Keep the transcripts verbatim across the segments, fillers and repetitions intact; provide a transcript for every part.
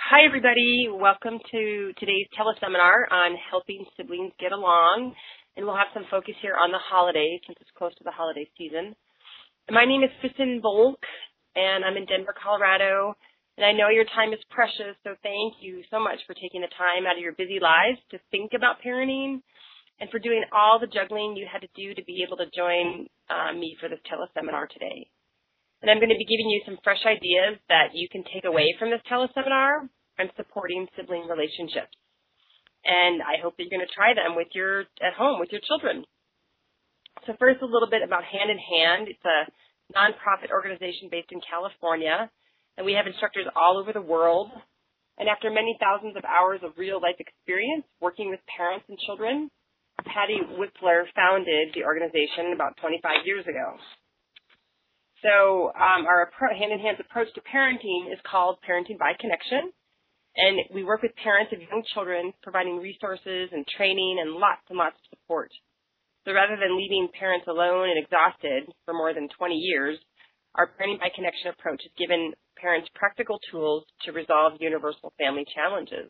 Hi, everybody. Welcome to today's teleseminar on helping siblings get along. And we'll have some focus here on the holidays since it's close to the holiday season. My name is Kristen Volk, and I'm in Denver, Colorado. And I know your time is precious, so thank you so much for taking the time out of your busy lives to think about parenting and for doing all the juggling you had to do to be able to join uh, me for this teleseminar today. And I'm going to be giving you some fresh ideas that you can take away from this teleseminar on supporting sibling relationships. And I hope that you're going to try them with your at home with your children. So first, a little bit about Hand in Hand. It's a nonprofit organization based in California, and we have instructors all over the world. And after many thousands of hours of real-life experience working with parents and children, Patty Whippler founded the organization about twenty-five years ago. So um, our Hand in Hand's approach to parenting is called Parenting by Connection, and we work with parents of young children, providing resources and training and lots and lots of support. So rather than leaving parents alone and exhausted for more than twenty years, our Parenting by Connection approach has given parents practical tools to resolve universal family challenges.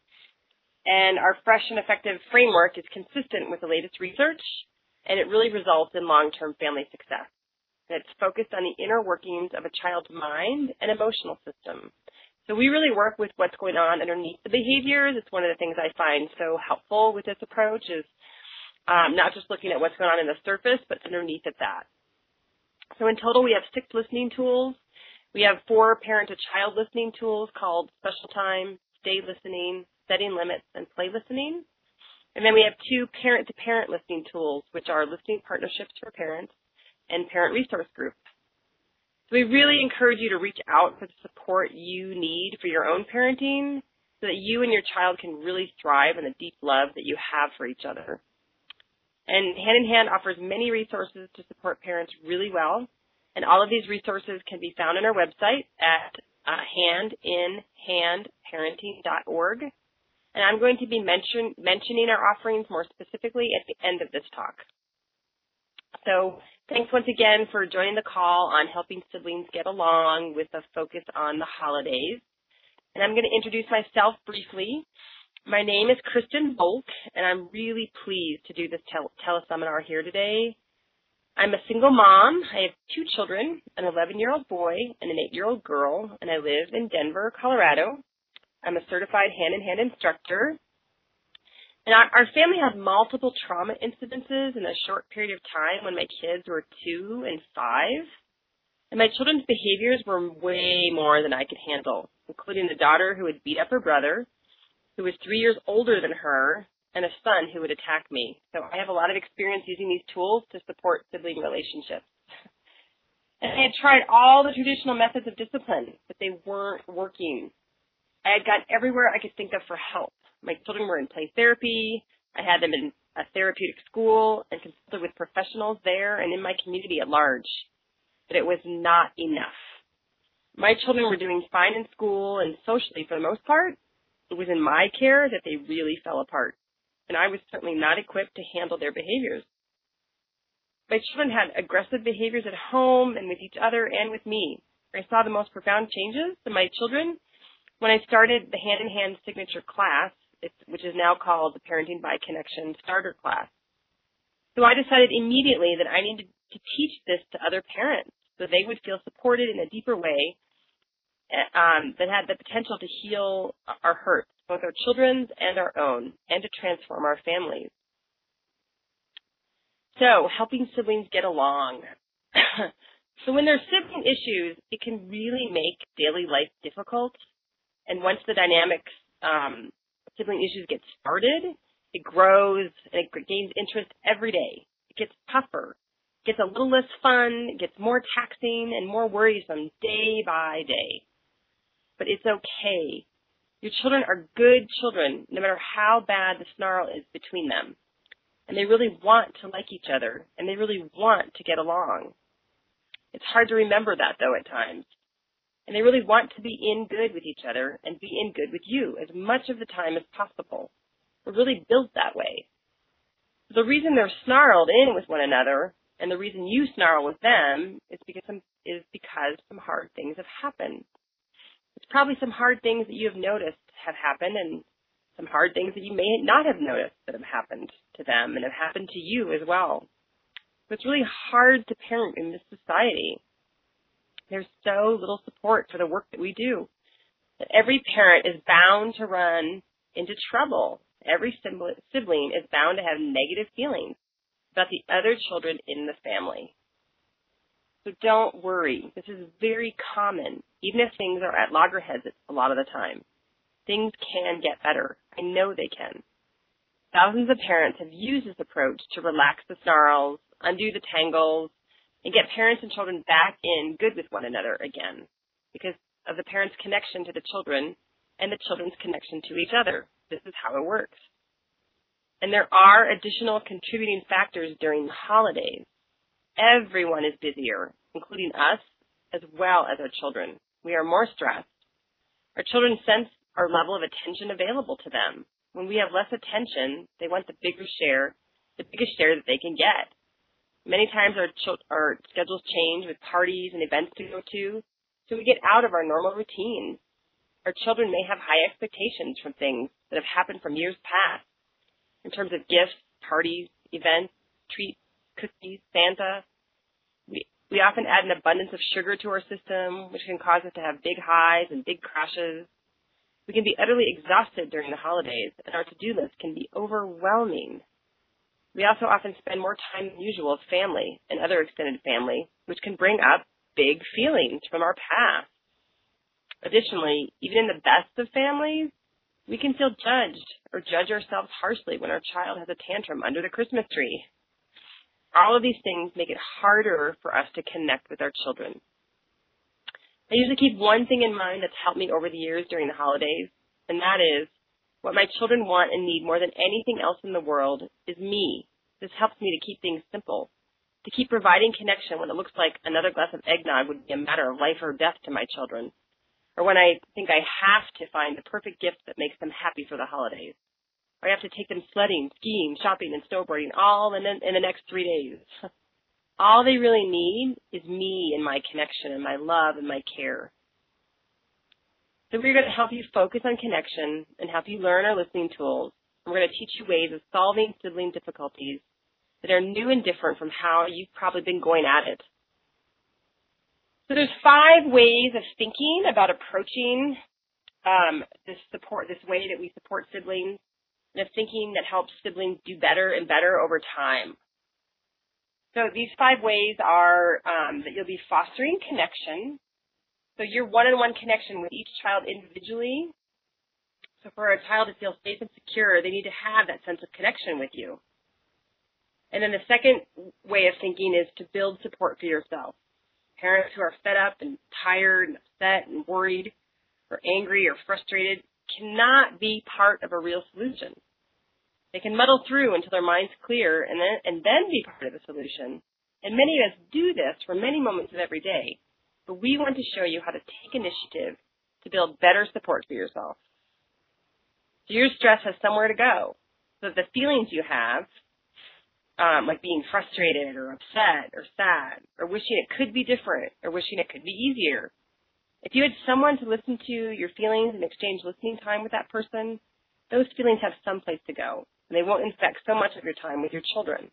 And our fresh and effective framework is consistent with the latest research, and it really results in long-term family success. And it's focused on the inner workings of a child's mind and emotional system. So we really work with what's going on underneath the behaviors. It's one of the things I find so helpful with this approach is um, not just looking at what's going on in the surface, but underneath of that. So in total, we have six listening tools. We have four parent-to-child listening tools called Special Time, Stay Listening, Setting Limits, and Play Listening. And then we have two parent-to-parent listening tools, which are listening partnerships for parents and parent resource group. So we really encourage you to reach out for the support you need for your own parenting so that you and your child can really thrive in the deep love that you have for each other. And Hand in Hand offers many resources to support parents really well, and all of these resources can be found on our website at uh, hand in hand parenting dot org. And I'm going to be mention, mentioning our offerings more specifically at the end of this talk. So thanks once again for joining the call on helping siblings get along with a focus on the holidays. And I'm going to introduce myself briefly. My name is Kristen Volk, and I'm really pleased to do this tel- teleseminar here today. I'm a single mom. I have two children, an eleven-year-old boy and an eight-year-old girl, and I live in Denver, Colorado. I'm a certified hand-in-hand instructor. And our, our family had multiple trauma incidences in a short period of time when my kids were two and five. And my children's behaviors were way more than I could handle, including a daughter who would beat up her brother, who was three years older than her, and a son who would attack me. So I have a lot of experience using these tools to support sibling relationships. And I had tried all the traditional methods of discipline, but they weren't working. I had gone everywhere I could think of for help. My children were in play therapy. I had them in a therapeutic school and consulted with professionals there and in my community at large. But it was not enough. My children were doing fine in school and socially for the most part. It was in my care that they really fell apart. And I was certainly not equipped to handle their behaviors. My children had aggressive behaviors at home and with each other and with me. I saw the most profound changes in my children when I started the Hand in Hand signature class, it's, which is now called the Parenting by Connection Starter Class. So I decided immediately that I needed to teach this to other parents so they would feel supported in a deeper way um, that had the potential to heal our hurts, both our children's and our own, and to transform our families. So helping siblings get along. So when there's sibling issues, it can really make daily life difficult. And once the dynamics, um, sibling issues get started, it grows and it gains interest every day. It gets tougher, it gets a little less fun, it gets more taxing and more worrisome day by day. But it's okay. Your children are good children, no matter how bad the snarl is between them. And they really want to like each other, and they really want to get along. It's hard to remember that, though, at times. And they really want to be in good with each other and be in good with you as much of the time as possible. We're really built that way. The reason they're snarled in with one another and the reason you snarl with them is because some, is because some hard things have happened. It's probably some hard things that you have noticed have happened and some hard things that you may not have noticed that have happened to them and have happened to you as well. So it's really hard to parent in this society. There's so little support for the work that we do. That every parent is bound to run into trouble. Every sibling is bound to have negative feelings about the other children in the family. So don't worry. This is very common, even if things are at loggerheads a lot of the time. Things can get better. I know they can. Thousands of parents have used this approach to relax the snarls, undo the tangles, and get parents and children back in good with one another again because of the parents' connection to the children and the children's connection to each other. This is how it works. And there are additional contributing factors during the holidays. Everyone is busier, including us, as well as our children. We are more stressed. Our children sense our level of attention available to them. When we have less attention, they want the bigger share, the biggest share that they can get. Many times our, ch- our schedules change with parties and events to go to, so we get out of our normal routines. Our children may have high expectations from things that have happened from years past in terms of gifts, parties, events, treats, cookies, Santa. We, we often add an abundance of sugar to our system, which can cause us to have big highs and big crashes. We can be utterly exhausted during the holidays, and our to-do list can be overwhelming. We also often spend more time than usual with family and other extended family, which can bring up big feelings from our past. Additionally, even in the best of families, we can feel judged or judge ourselves harshly when our child has a tantrum under the Christmas tree. All of these things make it harder for us to connect with our children. I usually keep one thing in mind that's helped me over the years during the holidays, and that is what my children want and need more than anything else in the world is me. This helps me to keep things simple, to keep providing connection when it looks like another glass of eggnog would be a matter of life or death to my children, or when I think I have to find the perfect gift that makes them happy for the holidays, or I have to take them sledding, skiing, shopping, and snowboarding all in, in the next three days. All they really need is me and my connection and my love and my care. So we're going to help you focus on connection and help you learn our listening tools. And we're going to teach you ways of solving sibling difficulties that are new and different from how you've probably been going at it. So there's five ways of thinking about approaching um, this support, this way that we support siblings, and of thinking that helps siblings do better and better over time. So these five ways are um, that you'll be fostering connection. So your one-on-one connection with each child individually. So for a child to feel safe and secure, they need to have that sense of connection with you. And then the second way of thinking is to build support for yourself. Parents who are fed up and tired and upset and worried or angry or frustrated cannot be part of a real solution. They can muddle through until their mind's clear and then, and then be part of the solution. And many of us do this for many moments of every day. But we want to show you how to take initiative to build better support for yourself. So your stress has somewhere to go. So the feelings you have, um, like being frustrated or upset or sad or wishing it could be different or wishing it could be easier, if you had someone to listen to your feelings and exchange listening time with that person, those feelings have some place to go, and they won't infect so much of your time with your children.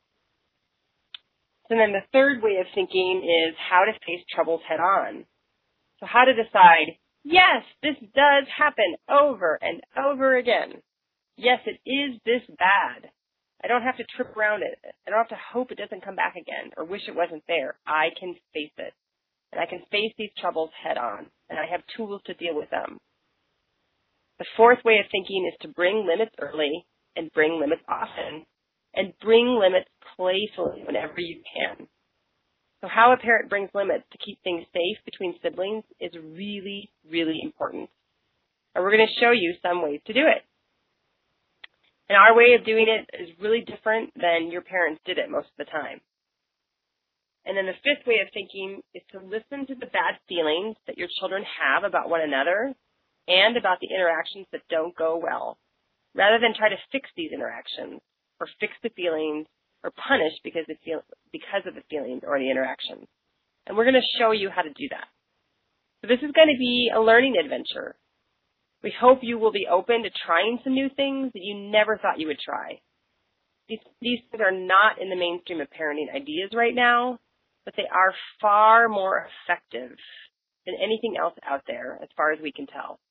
And then the third way of thinking is how to face troubles head on. So how to decide, yes, this does happen over and over again. Yes, it is this bad. I don't have to trip around it. I don't have to hope it doesn't come back again or wish it wasn't there. I can face it. And I can face these troubles head on, and I have tools to deal with them. The fourth way of thinking is to bring limits early and bring limits often, and bring limits playfully whenever you can. So how a parent brings limits to keep things safe between siblings is really, really important. And we're going to show you some ways to do it. And our way of doing it is really different than your parents did it most of the time. And then the fifth way of thinking is to listen to the bad feelings that your children have about one another and about the interactions that don't go well, rather than try to fix these interactions or fix the feelings or punish because, it feel, because of the feelings or the interactions. And we're going to show you how to do that. So this is going to be a learning adventure. We hope you will be open to trying some new things that you never thought you would try. These, these things are not in the mainstream of parenting ideas right now, but they are far more effective than anything else out there as far as we can tell.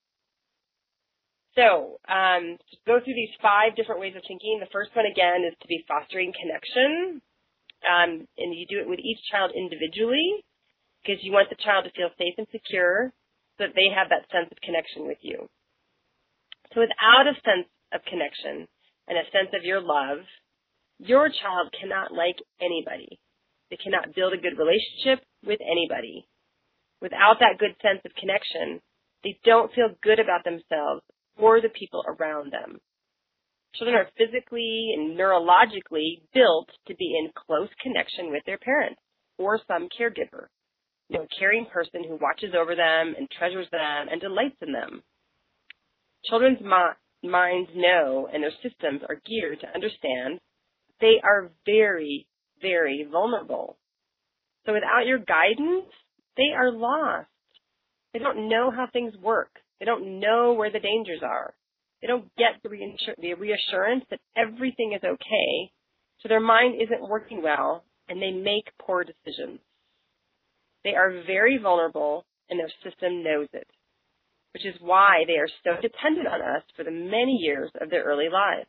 So, um, to go through these five different ways of thinking. The first one, again, is to be fostering connection. Um, and you do it with each child individually because you want the child to feel safe and secure so that they have that sense of connection with you. So without a sense of connection and a sense of your love, your child cannot like anybody. They cannot build a good relationship with anybody. Without that good sense of connection, they don't feel good about themselves or the people around them. Children are physically and neurologically built to be in close connection with their parents or some caregiver, you know, a caring person who watches over them and treasures them and delights in them. Children's mi- minds know and their systems are geared to understand they are very, very vulnerable. So without your guidance, they are lost. They don't know how things work. They don't know where the dangers are. They don't get the, reinsur- the reassurance that everything is okay, so their mind isn't working well, and they make poor decisions. They are very vulnerable, and their system knows it, which is why they are so dependent on us for the many years of their early lives.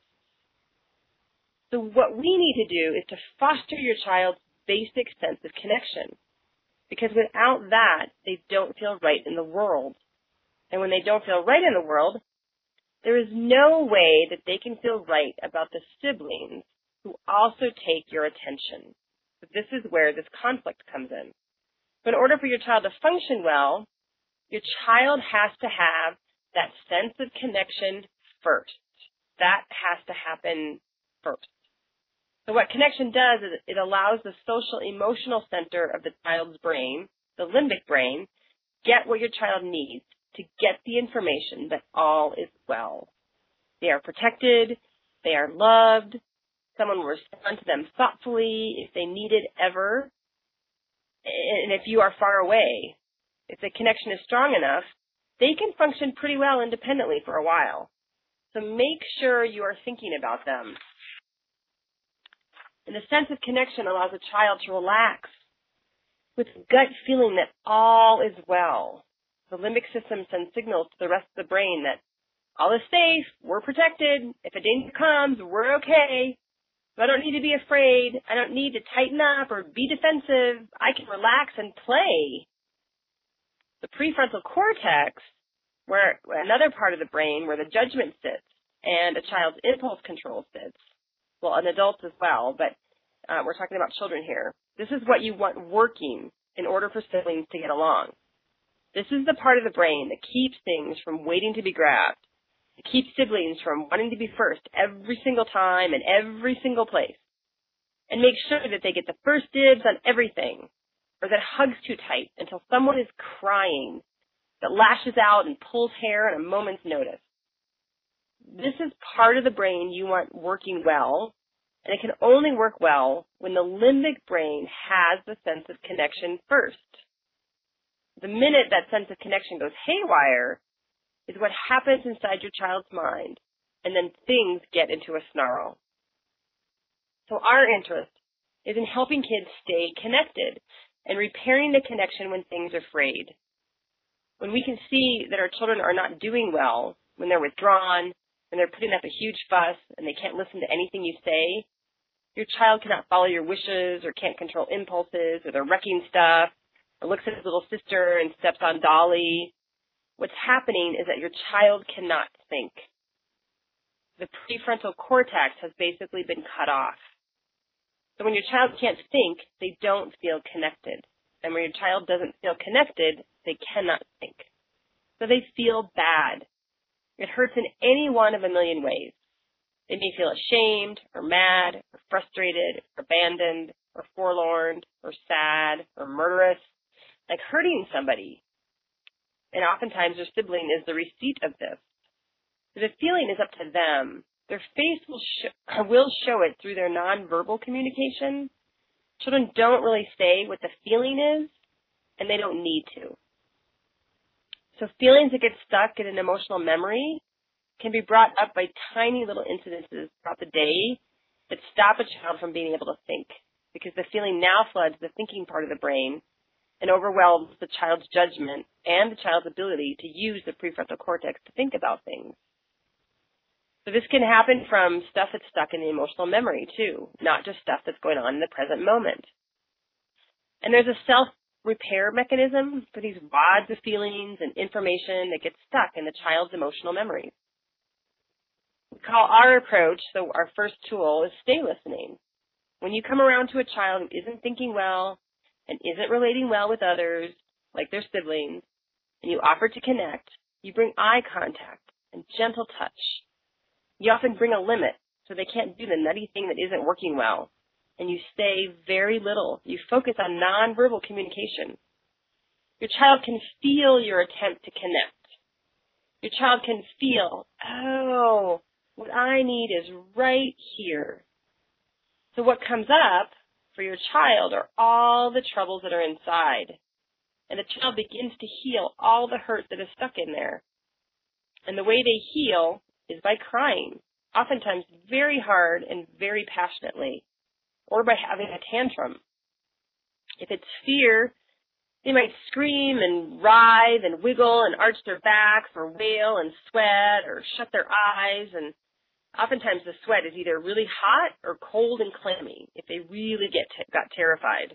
So what we need to do is to foster your child's basic sense of connection, because without that, they don't feel right in the world. And when they don't feel right in the world, there is no way that they can feel right about the siblings who also take your attention. But this is where this conflict comes in. But in order for your child to function well, your child has to have that sense of connection first. That has to happen first. So what connection does is it allows the social emotional center of the child's brain, the limbic brain, get what your child needs to get the information that all is well. They are protected. They are loved. Someone will respond to them thoughtfully if they need it ever. And if you are far away, if the connection is strong enough, they can function pretty well independently for a while. So make sure you are thinking about them. And the sense of connection allows a child to relax with a gut feeling that all is well. The limbic system sends signals to the rest of the brain that all is safe, we're protected, if a danger comes, we're okay. So I don't need to be afraid, I don't need to tighten up or be defensive, I can relax and play. The prefrontal cortex, where another part of the brain where the judgment sits and a child's impulse control sits, well, an adult as well, but uh, we're talking about children here. This is what you want working in order for siblings to get along. This is the part of the brain that keeps things from waiting to be grabbed. It keeps siblings from wanting to be first every single time and every single place. And makes sure that they get the first dibs on everything, or that hugs too tight until someone is crying, that lashes out and pulls hair on a moment's notice. This is part of the brain you want working well, and it can only work well when the limbic brain has the sense of connection first. The minute that sense of connection goes haywire is what happens inside your child's mind, and then things get into a snarl. So our interest is in helping kids stay connected and repairing the connection when things are frayed. When we can see that our children are not doing well, when they're withdrawn, when they're putting up a huge fuss and they can't listen to anything you say, your child cannot follow your wishes or can't control impulses, or they're wrecking stuff, or looks at his little sister and steps on Dolly. What's happening is that your child cannot think. The prefrontal cortex has basically been cut off. So when your child can't think, they don't feel connected. And when your child doesn't feel connected, they cannot think. So they feel bad. It hurts in any one of a million ways. They may feel ashamed, or mad, or frustrated, or abandoned, or forlorn, or sad, or murderous, like hurting somebody. And oftentimes their sibling is the receipt of this. So the feeling is up to them. Their face will, sh- will show it through their nonverbal communication. Children don't really say what the feeling is, and they don't need to. So feelings that get stuck in an emotional memory can be brought up by tiny little incidences throughout the day that stop a child from being able to think, because the feeling now floods the thinking part of the brain and overwhelms the child's judgment and the child's ability to use the prefrontal cortex to think about things. So this can happen from stuff that's stuck in the emotional memory too, not just stuff that's going on in the present moment. And there's a self-repair mechanism for these wads of feelings and information that gets stuck in the child's emotional memories. We call our approach, so our first tool is stay listening. When you come around to a child who isn't thinking well and isn't relating well with others, like their siblings, and you offer to connect, you bring eye contact and gentle touch. You often bring a limit so they can't do the nutty thing that isn't working well. And you say very little. You focus on nonverbal communication. Your child can feel your attempt to connect. Your child can feel, oh, what I need is right here. So what comes up for your child are all the troubles that are inside. And the child begins to heal all the hurt that is stuck in there. And the way they heal is by crying, oftentimes very hard and very passionately, or by having a tantrum. If it's fear, they might scream and writhe and wiggle and arch their backs or wail and sweat or shut their eyes. And oftentimes the sweat is either really hot or cold and clammy if they really get t- got terrified.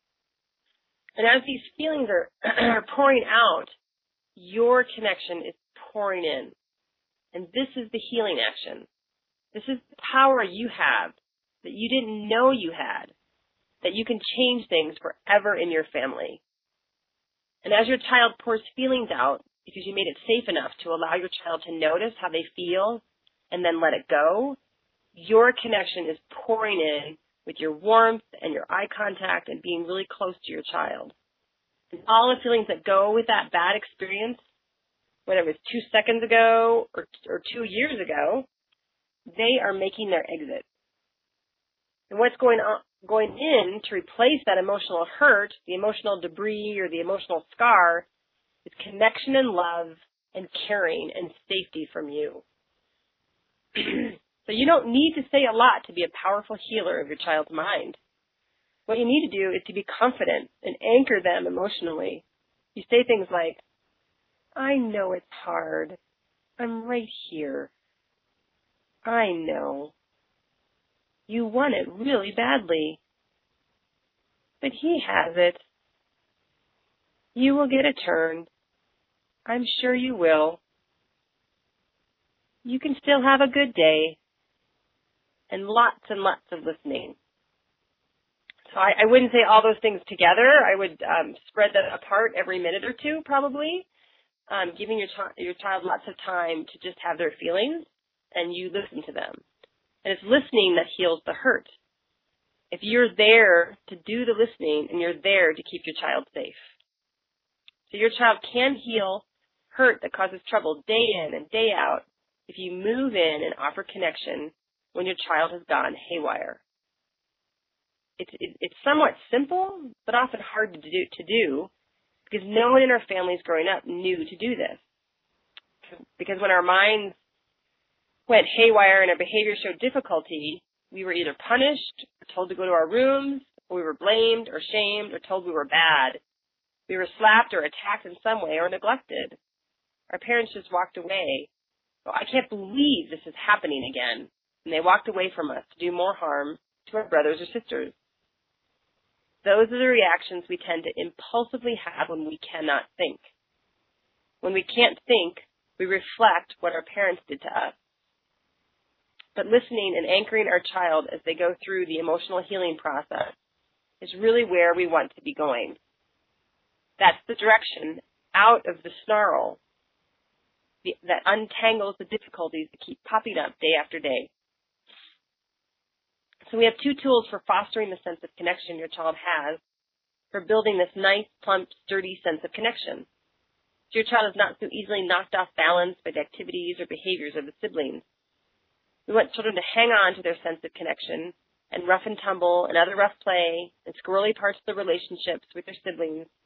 And as these feelings are, are pouring out, your connection is pouring in. And this is the healing action. This is the power you have that you didn't know you had, that you can change things forever in your family. And as your child pours feelings out, because you made it safe enough to allow your child to notice how they feel and then let it go, your connection is pouring in with your warmth and your eye contact and being really close to your child. And all the feelings that go with that bad experience, whether it was two seconds ago or, or two years ago, they are making their exit. And what's going on, going in to replace that emotional hurt, the emotional debris or the emotional scar, is connection and love and caring and safety from you. So you don't need to say a lot to be a powerful healer of your child's mind. What you need to do is to be confident and anchor them emotionally. You say things like, I know it's hard. I'm right here. I know. You want it really badly. But he has it. You will get a turn. I'm sure you will. You can still have a good day. And lots and lots of listening. So I, I wouldn't say all those things together. I would um, spread that apart every minute or two, probably, um, giving your, ch- your child lots of time to just have their feelings, and you listen to them. And it's listening that heals the hurt. If you're there to do the listening, and you're there to keep your child safe. So your child can heal hurt that causes trouble day in and day out if you move in and offer connection when your child has gone haywire. It's, it, it's somewhat simple, but often hard to do, to do because no one in our families growing up knew to do this. Because when our minds went haywire and our behavior showed difficulty, we were either punished or told to go to our rooms, or we were blamed or shamed or told we were bad. We were slapped or attacked in some way or neglected. Our parents just walked away. Well, I can't believe this is happening again. And they walked away from us to do more harm to our brothers or sisters. Those are the reactions we tend to impulsively have when we cannot think. When we can't think, we reflect what our parents did to us. But listening and anchoring our child as they go through the emotional healing process is really where we want to be going. That's the direction out of the snarl that untangles the difficulties that keep popping up day after day. So we have two tools for fostering the sense of connection your child has, for building this nice, plump, sturdy sense of connection. So your child is not so easily knocked off balance by the activities or behaviors of the siblings. We want children to hang on to their sense of connection, and rough and tumble and other rough play and squirrely parts of the relationships with their siblings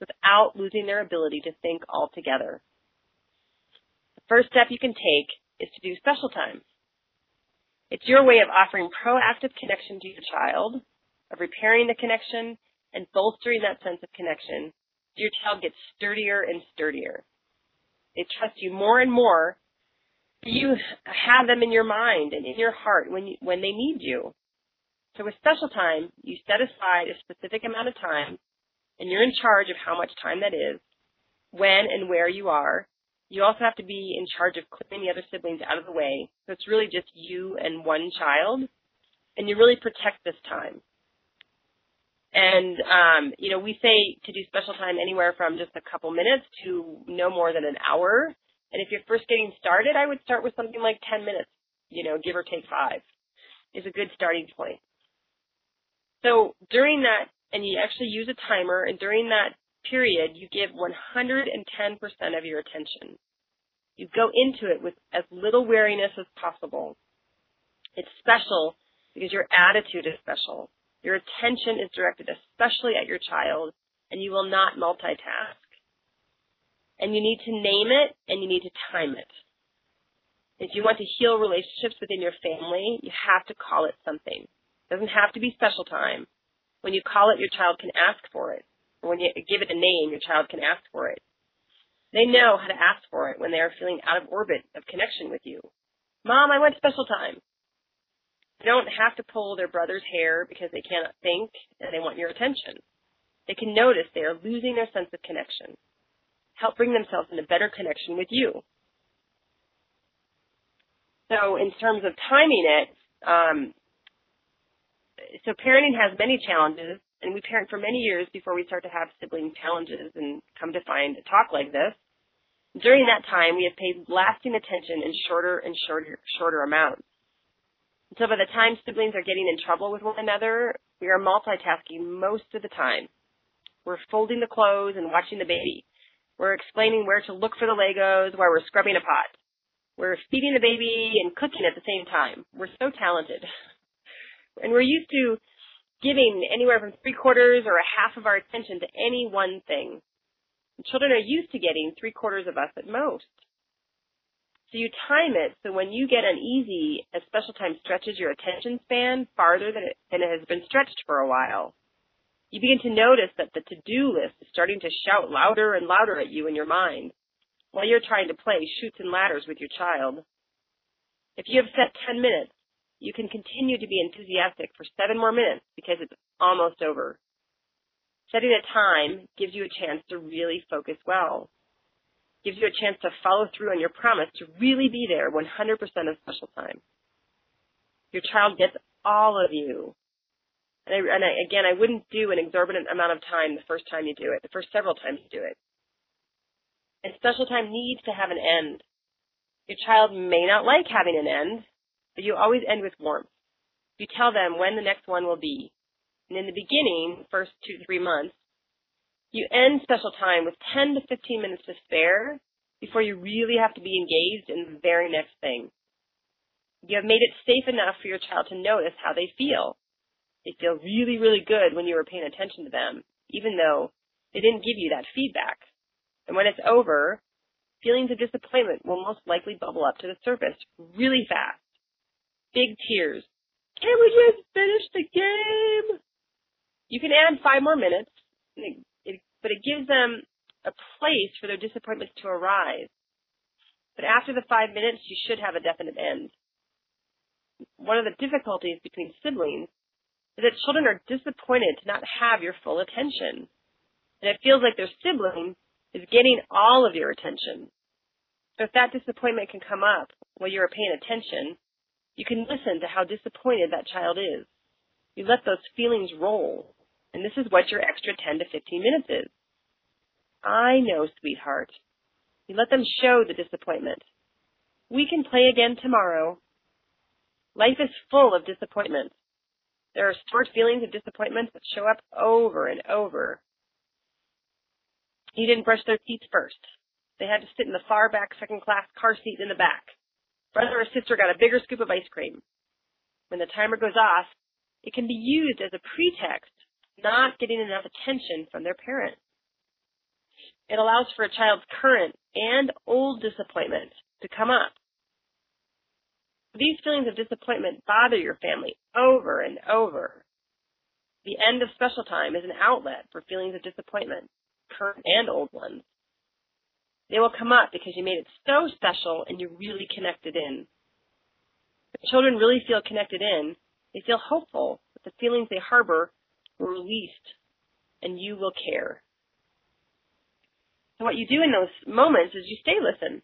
without losing their ability to think altogether. The first step you can take is to do special time. It's your way of offering proactive connection to your child, of repairing the connection, and bolstering that sense of connection so your child gets sturdier and sturdier. They trust you more and more. You have them in your mind and in your heart when you, when they need you. So with special time, you set aside a specific amount of time, and you're in charge of how much time that is, when and where you are. You also have to be in charge of clearing the other siblings out of the way. So it's really just you and one child, and you really protect this time. And, um, you know, we say to do special time anywhere from just a couple minutes to no more than an hour. And if you're first getting started, I would start with something like ten minutes, you know, give or take five is a good starting point. So during that, and you actually use a timer, and during that period, you give one hundred ten percent of your attention. You go into it with as little weariness as possible. It's special because your attitude is special. Your attention is directed especially at your child, and you will not multitask. And you need to name it, and you need to time it. If you want to heal relationships within your family, you have to call it something. It doesn't have to be special time. When you call it, your child can ask for it. Or when you give it a name, your child can ask for it. They know how to ask for it when they are feeling out of orbit of connection with you. Mom, I want special time. They don't have to pull their brother's hair because they cannot think and they want your attention. They can notice they are losing their sense of connection. Help bring themselves into better connection with you. So in terms of timing it, um, so parenting has many challenges, and we parent for many years before we start to have sibling challenges and come to find a talk like this. During that time, we have paid lasting attention in shorter and shorter, shorter amounts. And so by the time siblings are getting in trouble with one another, we are multitasking most of the time. We're folding the clothes and watching the baby. We're explaining where to look for the Legos while we're scrubbing a pot. We're feeding the baby and cooking at the same time. We're so talented. And we're used to giving anywhere from three quarters or a half of our attention to any one thing. And children are used to getting three quarters of us at most. So you time it so when you get uneasy, a special time stretches your attention span farther than it, than it has been stretched for a while. You begin to notice that the to-do list is starting to shout louder and louder at you in your mind while you're trying to play chutes and ladders with your child. If you have set ten minutes, you can continue to be enthusiastic for seven more minutes because it's almost over. Setting a time gives you a chance to really focus well. Gives you a chance to follow through on your promise to really be there one hundred percent of special time. Your child gets all of you. And, I, and I, again, I wouldn't do an exorbitant amount of time the first time you do it, the first several times you do it. And special time needs to have an end. Your child may not like having an end, but you always end with warmth. You tell them when the next one will be. And in the beginning, first two to three months, you end special time with ten to fifteen minutes to spare before you really have to be engaged in the very next thing. You have made it safe enough for your child to notice how they feel. They feel really, really good when you were paying attention to them, even though they didn't give you that feedback. And when it's over, feelings of disappointment will most likely bubble up to the surface really fast. Big tears. Can we just finish the game? You can add five more minutes, but it gives them a place for their disappointments to arise. But after the five minutes, you should have a definite end. One of the difficulties between siblings is that children are disappointed to not have your full attention. And it feels like their sibling is getting all of your attention. So if that disappointment can come up while you're paying attention, you can listen to how disappointed that child is. You let those feelings roll. And this is what your extra ten to fifteen minutes is. I know, sweetheart. You let them show the disappointment. We can play again tomorrow. Life is full of disappointments. There are stored feelings of disappointment that show up over and over. You didn't brush their teeth first. They had to sit in the far back second-class car seat in the back. Brother or sister got a bigger scoop of ice cream. When the timer goes off, it can be used as a pretext not getting enough attention from their parent. It allows for a child's current and old disappointment to come up. These feelings of disappointment bother your family over and over. The end of special time is an outlet for feelings of disappointment, current and old ones. They will come up because you made it so special and you really connected in. If children really feel connected in, they feel hopeful that the feelings they harbor were released and you will care. So what you do in those moments is you stay listen,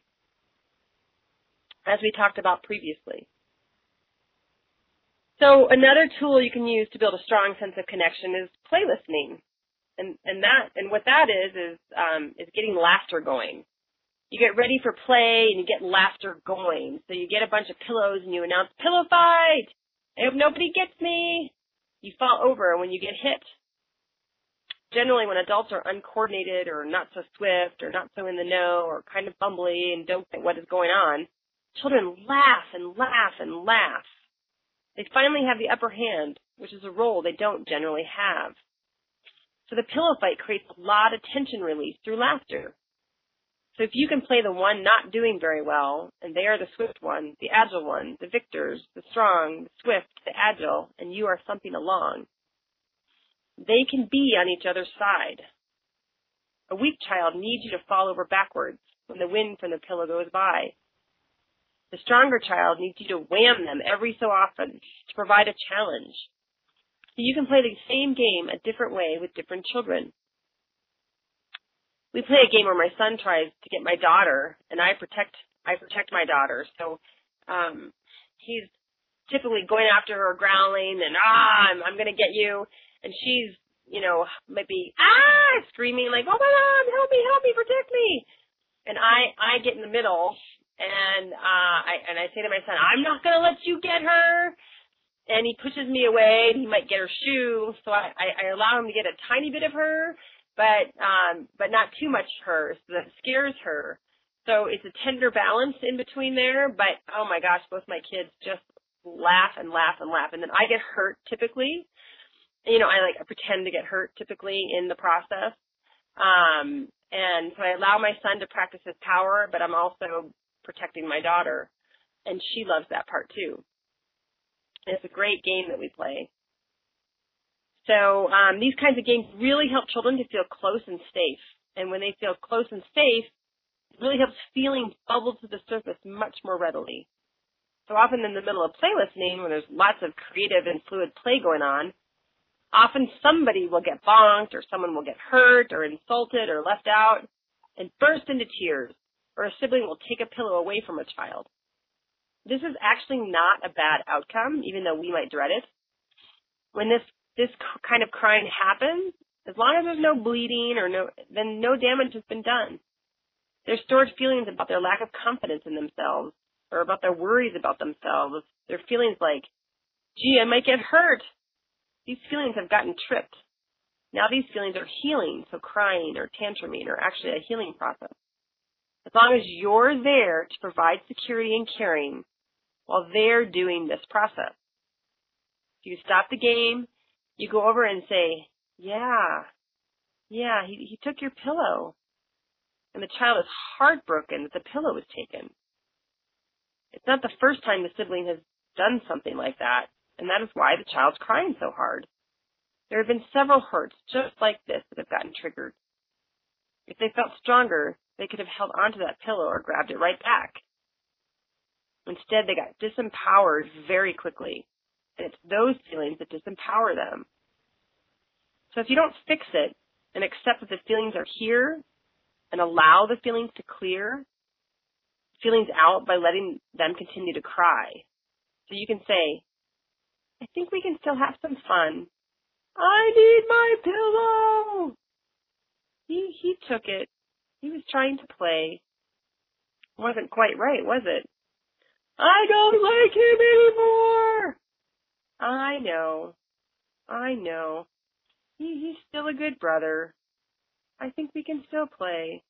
as we talked about previously. So another tool you can use to build a strong sense of connection is play listening. And, and that, and what that is, is, um, is getting laughter going. You get ready for play and you get laughter going. So you get a bunch of pillows and you announce, pillow fight! I hope nobody gets me! You fall over when you get hit. Generally, when adults are uncoordinated or not so swift or not so in the know or kind of bumbly and don't get what is going on, children laugh and laugh and laugh. They finally have the upper hand, which is a role they don't generally have. So the pillow fight creates a lot of tension release through laughter. So if you can play the one not doing very well, and they are the swift one, the agile one, the victors, the strong, the swift, the agile, and you are thumping along, they can be on each other's side. A weak child needs you to fall over backwards when the wind from the pillow goes by. The stronger child needs you to wham them every so often to provide a challenge. So you can play the same game a different way with different children. We play a game where my son tries to get my daughter, and I protect I protect my daughter. So um, he's typically going after her, growling, and ah, I'm, I'm going to get you. And she's, you know, maybe ah, screaming like, oh my God, help me, help me, protect me. And I I get in the middle, and uh, I and I say to my son, I'm not going to let you get her. And he pushes me away, and he might get her shoe. So I, I, I allow him to get a tiny bit of her, but um, but not too much of her, so that scares her. So it's a tender balance in between there. But oh my gosh, both my kids just laugh and laugh and laugh, and then I get hurt typically. You know, I like I pretend to get hurt typically in the process. Um, and so I allow my son to practice his power, but I'm also protecting my daughter, and she loves that part too. It's a great game that we play. So um, these kinds of games really help children to feel close and safe. And when they feel close and safe, it really helps feelings bubble to the surface much more readily. So often in the middle of play listening, when there's lots of creative and fluid play going on, often somebody will get bonked or someone will get hurt or insulted or left out and burst into tears, or a sibling will take a pillow away from a child. This is actually not a bad outcome, even though we might dread it. When this this kind of crying happens, as long as there's no bleeding or no, then no damage has been done. They're stored feelings about their lack of confidence in themselves or about their worries about themselves. They're feelings like, gee, I might get hurt. These feelings have gotten tripped. Now these feelings are healing, so crying or tantruming are actually a healing process. As long as you're there to provide security and caring while they're doing this process. You stop the game, you go over and say, yeah, yeah, he, he took your pillow. And the child is heartbroken that the pillow was taken. It's not the first time the sibling has done something like that, and that is why the child's crying so hard. There have been several hurts just like this that have gotten triggered. If they felt stronger, they could have held onto that pillow or grabbed it right back. Instead, they got disempowered very quickly, and it's those feelings that disempower them. So if you don't fix it and accept that the feelings are here and allow the feelings to clear, feelings out by letting them continue to cry. So you can say, I think we can still have some fun. I need my pillow. He he took it. He was trying to play. It wasn't quite right, was it? I don't like him anymore. I know. I know. He, he's still a good brother. I think we can still play.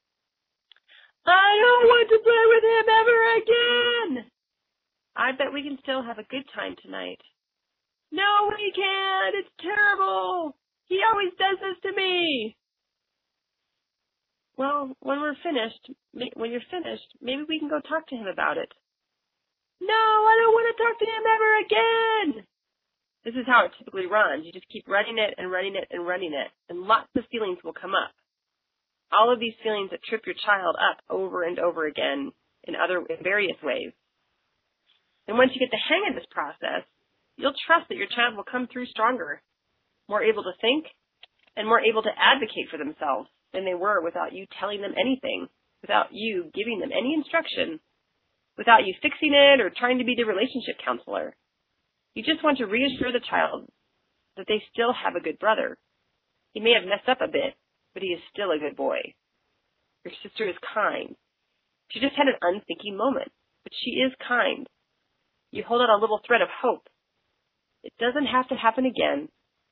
I don't want to play with him ever again. I bet we can still have a good time tonight. No, we can't. It's terrible. He always does this to me. well, when we're finished, when you're finished, maybe we can go talk to him about it. No, I don't want to talk to him ever again. This is how it typically runs. You just keep running it and running it and running it, and lots of feelings will come up. All of these feelings that trip your child up over and over again in other in various ways. And once you get the hang of this process, you'll trust that your child will come through stronger, more able to think, and more able to advocate for themselves than they were without you telling them anything, without you giving them any instruction, without you fixing it or trying to be the relationship counselor. You just want to reassure the child that they still have a good brother. He may have messed up a bit, but he is still a good boy. Your sister is kind. She just had an unthinking moment, but she is kind. You hold out a little thread of hope. It doesn't have to happen again.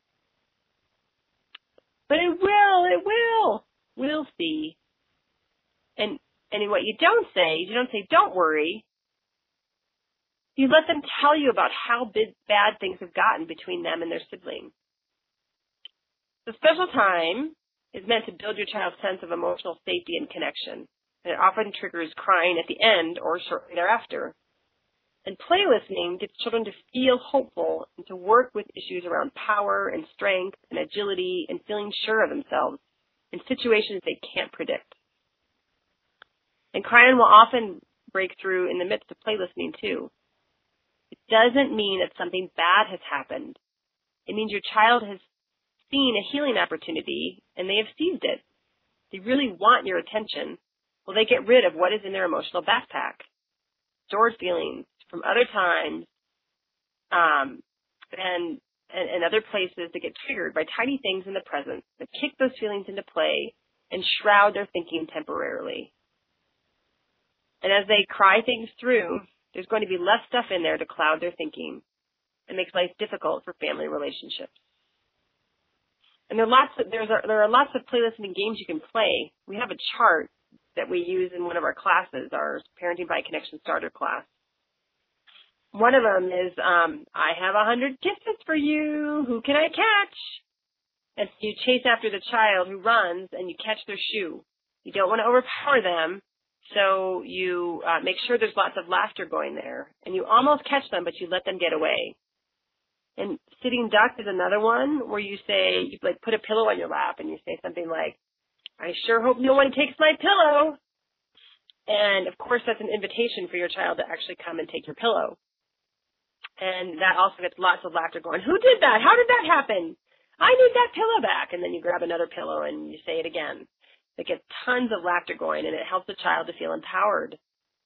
But it will, it will. We'll see. And and what you don't say is you don't say, don't worry. You let them tell you about how big, bad things have gotten between them and their sibling. The special time is meant to build your child's sense of emotional safety and connection. And it often triggers crying at the end or shortly thereafter. And play listening gets children to feel hopeful and to work with issues around power and strength and agility and feeling sure of themselves in situations they can't predict. And crying will often break through in the midst of play listening too. It doesn't mean that something bad has happened. It means your child has seen a healing opportunity and they have seized it. They really want your attention. Well, they get rid of what is in their emotional backpack. Stored feelings from other times um, and, and, and other places that get triggered by tiny things in the present that kick those feelings into play and shroud their thinking temporarily. And as they cry things through, there's going to be less stuff in there to cloud their thinking and makes life difficult for family relationships. And there are lots of, there's a, there are lots of play listening games you can play. We have a chart that we use in one of our classes, our Parenting by Connection Starter class. One of them is, um, I have a hundred kisses for you. Who can I catch? And so you chase after the child who runs and you catch their shoe. You don't want to overpower them. So you uh, make sure there's lots of laughter going there. And you almost catch them, but you let them get away. And sitting duck is another one where you say, you like put a pillow on your lap and you say something like, I sure hope no one takes my pillow. And of course that's an invitation for your child to actually come and take your pillow. And that also gets lots of laughter going, who did that? How did that happen? I need that pillow back. And then you grab another pillow and you say it again. It gets tons of laughter going, and it helps the child to feel empowered.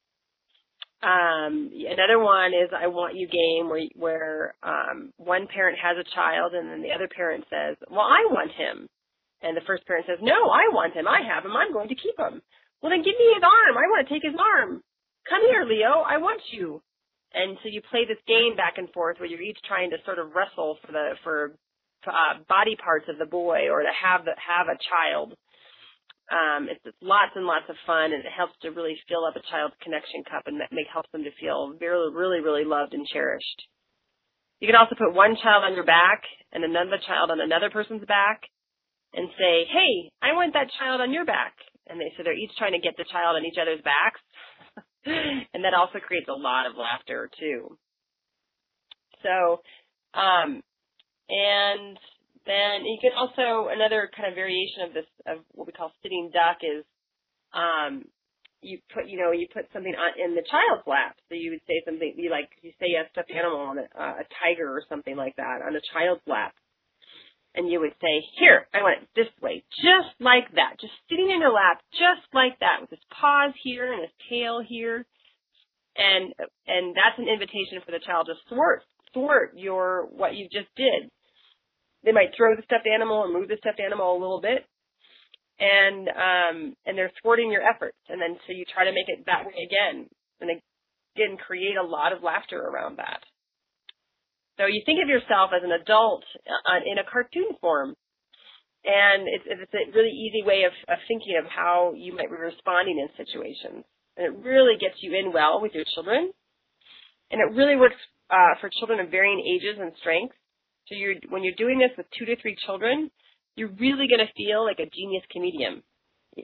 Um, another one is I Want You game, where where um, one parent has a child, and then the other parent says, well, I want him. And the first parent says, no, I want him. I have him. I'm going to keep him. Well, then give me his arm. I want to take his arm. Come here, Leo. I want you. And so you play this game back and forth where you're each trying to sort of wrestle for the for uh, body parts of the boy or to have the, have a child. Um, it's, it's lots and lots of fun, and it helps to really fill up a child's connection cup and make helps them to feel very, really, really loved and cherished. You can also put one child on your back and another child on another person's back and say, hey, I want that child on your back. And they so they're each trying to get the child on each other's backs. And that also creates a lot of laughter, too. So, um, and... Then you can also, another kind of variation of this, of what we call sitting duck is, um, you put, you know, you put something on, in the child's lap. So you would say something, you like, you say a stuffed animal on a, uh, a tiger or something like that on a child's lap. And you would say, here, I want it this way, just like that, just sitting in your lap, just like that, with his paws here and his tail here. And, and that's an invitation for the child to thwart, thwart your, what you just did. They might throw the stuffed animal or move the stuffed animal a little bit, and um, and they're thwarting your efforts. And then so you try to make it that way again, and again create a lot of laughter around that. So you think of yourself as an adult uh, in a cartoon form, and it's, it's a really easy way of, of thinking of how you might be responding in situations. And it really gets you in well with your children, and it really works uh, for children of varying ages and strengths. So you're, when you're doing this with two to three children, you're really going to feel like a genius comedian. It's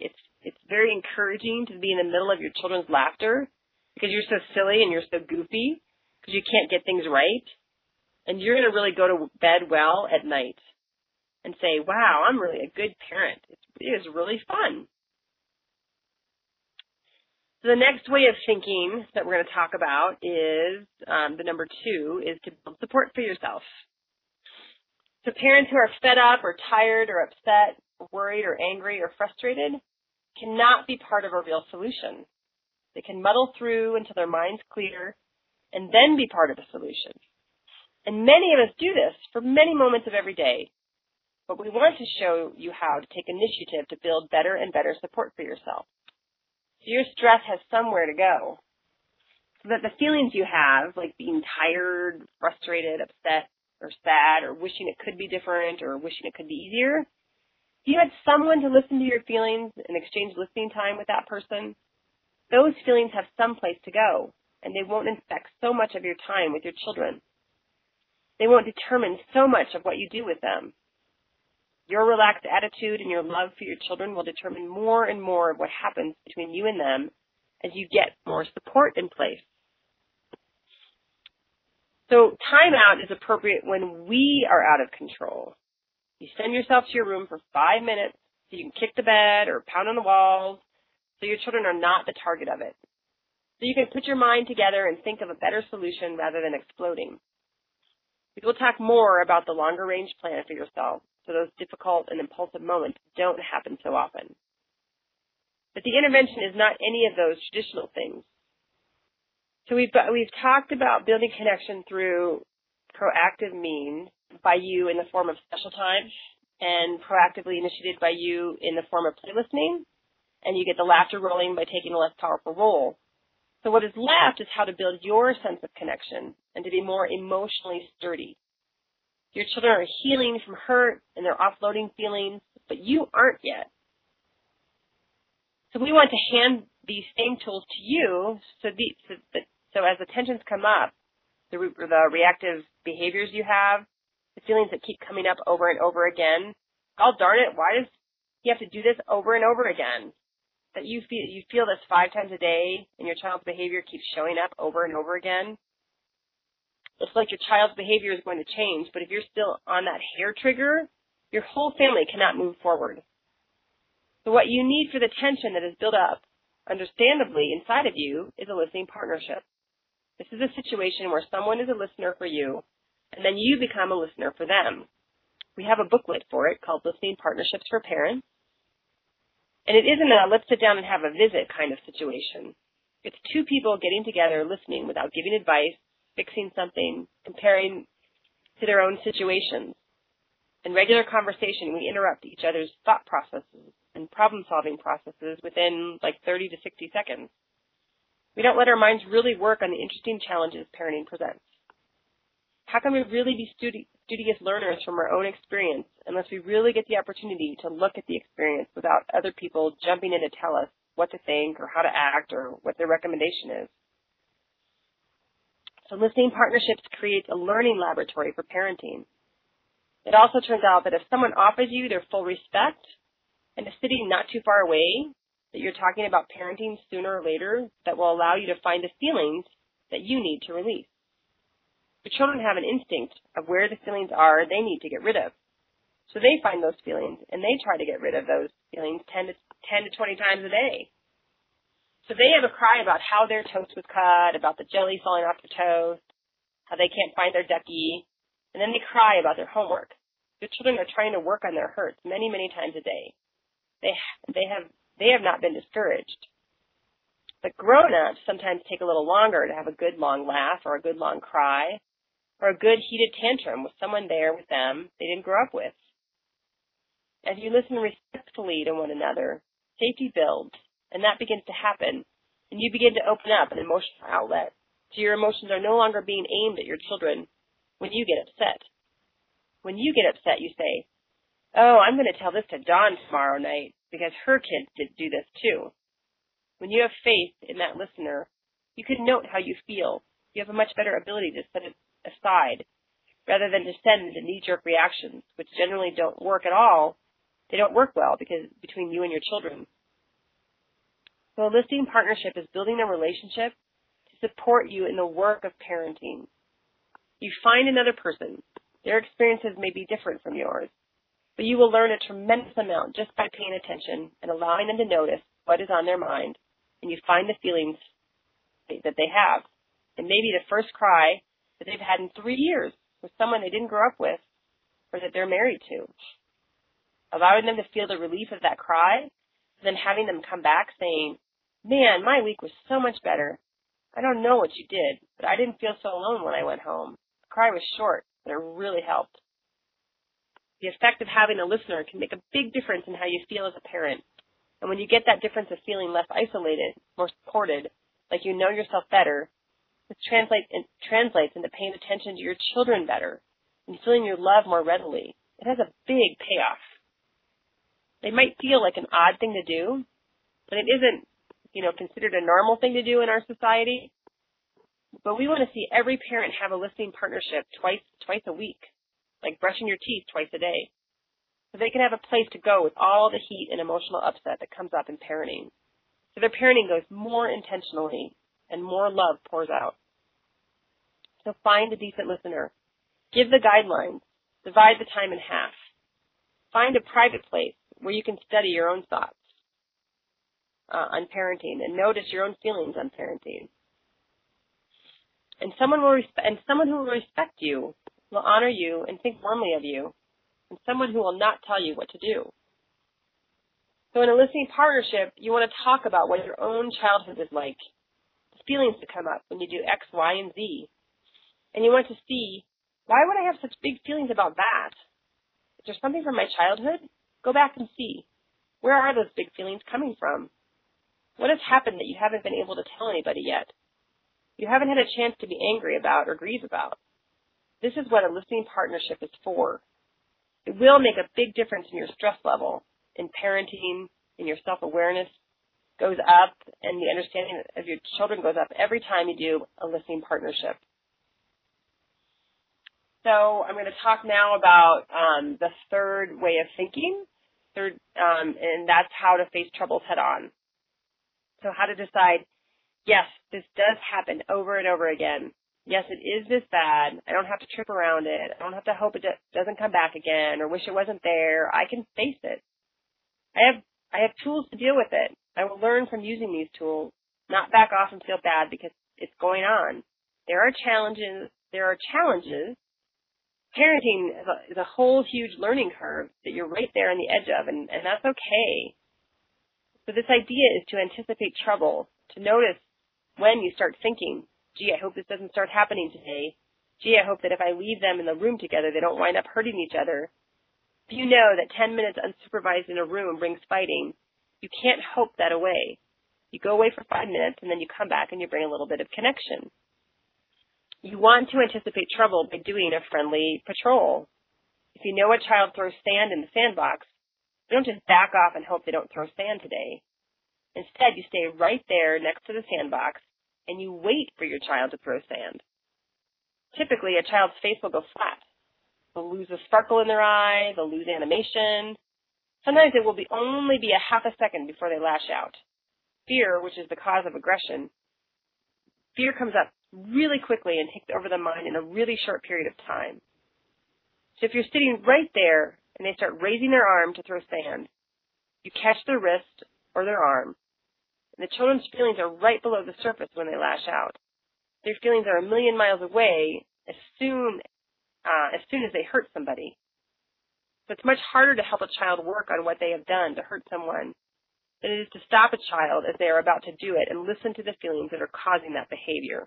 It's very encouraging to be in the middle of your children's laughter because you're so silly and you're so goofy because you can't get things right. And you're going to really go to bed well at night and say, wow, I'm really a good parent. It's, it is really fun. So the next way of thinking that we're going to talk about is, um, the number two, is to build support for yourself. So parents who are fed up or tired or upset, or worried or angry or frustrated cannot be part of a real solution. They can muddle through until their mind's clear and then be part of a solution. And many of us do this for many moments of every day. But we want to show you how to take initiative to build better and better support for yourself. So your stress has somewhere to go. So that the feelings you have, like being tired, frustrated, upset, or sad, or wishing it could be different, or wishing it could be easier, if you had someone to listen to your feelings and exchange listening time with that person, those feelings have some place to go, and they won't infect so much of your time with your children. They won't determine so much of what you do with them. Your relaxed attitude and your love for your children will determine more and more of what happens between you and them as you get more support in place. So timeout is appropriate when we are out of control. You send yourself to your room for five minutes so you can kick the bed or pound on the walls so your children are not the target of it. So you can put your mind together and think of a better solution rather than exploding. We will talk more about the longer range plan for yourself so those difficult and impulsive moments don't happen so often. But the intervention is not any of those traditional things. So we've got, we've talked about building connection through proactive means by you in the form of special time and proactively initiated by you in the form of play listening, and you get the laughter rolling by taking a less powerful role. So what is left is how to build your sense of connection and to be more emotionally sturdy. Your children are healing from hurt and they're offloading feelings, but you aren't yet. So we want to hand these same tools to you so, the, so, that, so as the tensions come up, the, the reactive behaviors you have, the feelings that keep coming up over and over again, oh, darn it, why does he have to do this over and over again? That you feel, you feel this five times a day and your child's behavior keeps showing up over and over again. It's like your child's behavior is going to change, but if you're still on that hair trigger, your whole family cannot move forward. So what you need for the tension that is built up, understandably, inside of you is a listening partnership. This is a situation where someone is a listener for you, and then you become a listener for them. We have a booklet for it called Listening Partnerships for Parents. And it isn't a let's sit down and have a visit kind of situation. It's two people getting together, listening without giving advice, fixing something, comparing to their own situations. In regular conversation, we interrupt each other's thought processes and problem-solving processes within like thirty to sixty seconds. We don't let our minds really work on the interesting challenges parenting presents. How can we really be studi- studious learners from our own experience unless we really get the opportunity to look at the experience without other people jumping in to tell us what to think or how to act or what their recommendation is? So listening partnerships creates a learning laboratory for parenting. It also turns out that if someone offers you their full respect and is sitting not too far away, that you're talking about parenting sooner or later that will allow you to find the feelings that you need to release. Your children have an instinct of where the feelings are they need to get rid of. So they find those feelings and they try to get rid of those feelings ten to twenty times a day. So they have a cry about how their toast was cut, about the jelly falling off their toast, how they can't find their ducky, and then they cry about their homework. Your children are trying to work on their hurts many, many times a day. They they have they have not been discouraged. But grown-ups sometimes take a little longer to have a good long laugh or a good long cry or a good heated tantrum with someone there with them they didn't grow up with. As you listen respectfully to one another, safety builds, and that begins to happen, and you begin to open up an emotional outlet. So your emotions are no longer being aimed at your children when you get upset. When you get upset, you say, oh, I'm going to tell this to Dawn tomorrow night because her kids did do this too. When you have faith in that listener, you can note how you feel. You have a much better ability to set it aside rather than to send into knee-jerk reactions, which generally don't work at all. They don't work well because between you and your children. So a listening partnership is building a relationship to support you in the work of parenting. You find another person. Their experiences may be different from yours, but you will learn a tremendous amount just by paying attention and allowing them to notice what is on their mind, and you find the feelings that they have. And maybe the first cry that they've had in three years with someone they didn't grow up with or that they're married to. Allowing them to feel the relief of that cry, then having them come back saying, man, my week was so much better. I don't know what you did, but I didn't feel so alone when I went home. The cry was short, but it really helped. The effect of having a listener can make a big difference in how you feel as a parent. And when you get that difference of feeling less isolated, more supported, like you know yourself better, this translates, it translates into paying attention to your children better and feeling your love more readily. It has a big payoff. They might feel like an odd thing to do, but it isn't, you know, considered a normal thing to do in our society. But we want to see every parent have a listening partnership twice, twice a week, like brushing your teeth twice a day, so they can have a place to go with all the heat and emotional upset that comes up in parenting. So their parenting goes more intentionally and more love pours out. So find a decent listener. Give the guidelines. Divide the time in half. Find a private place where you can study your own thoughts uh, on parenting and notice your own feelings on parenting. And someone will respe- and someone who will respect you, will honor you and think warmly of you, and someone who will not tell you what to do. So in a listening partnership, you want to talk about what your own childhood was like, the feelings that come up when you do X, Y, and Z. And you want to see, why would I have such big feelings about that? Is there something from my childhood? Go back and see. Where are those big feelings coming from? What has happened that you haven't been able to tell anybody yet? You haven't had a chance to be angry about or grieve about. This is what a listening partnership is for. It will make a big difference in your stress level, in parenting, in your self-awareness goes up, and the understanding of your children goes up every time you do a listening partnership. So I'm going to talk now about um, the third way of thinking, third, um, and that's how to face troubles head on. So how to decide, yes, this does happen over and over again. Yes, it is this bad. I don't have to trip around it. I don't have to hope it doesn't come back again or wish it wasn't there. I can face it. I have I have tools to deal with it. I will learn from using these tools, not back off and feel bad because it's going on. There are challenges. There are challenges. Parenting is a, is a whole huge learning curve that you're right there on the edge of, and, and that's okay. So this idea is to anticipate trouble, to notice when you start thinking, gee, I hope this doesn't start happening today. Gee, I hope that if I leave them in the room together, they don't wind up hurting each other. If you know that ten minutes unsupervised in a room brings fighting, you can't hope that away. You go away for five minutes, and then you come back and you bring a little bit of connection. You want to anticipate trouble by doing a friendly patrol. If you know a child throws sand in the sandbox, you don't just back off and hope they don't throw sand today. Instead, you stay right there next to the sandbox, and you wait for your child to throw sand. Typically, a child's face will go flat. They'll lose a sparkle in their eye. They'll lose animation. Sometimes it will be only be a half a second before they lash out. Fear, which is the cause of aggression, fear comes up really quickly and takes over the mind in a really short period of time. So if you're sitting right there and they start raising their arm to throw sand, you catch their wrist or their arm, and the children's feelings are right below the surface when they lash out. Their feelings are a million miles away as soon uh, as soon as they hurt somebody. So it's much harder to help a child work on what they have done to hurt someone than it is to stop a child as they are about to do it and listen to the feelings that are causing that behavior.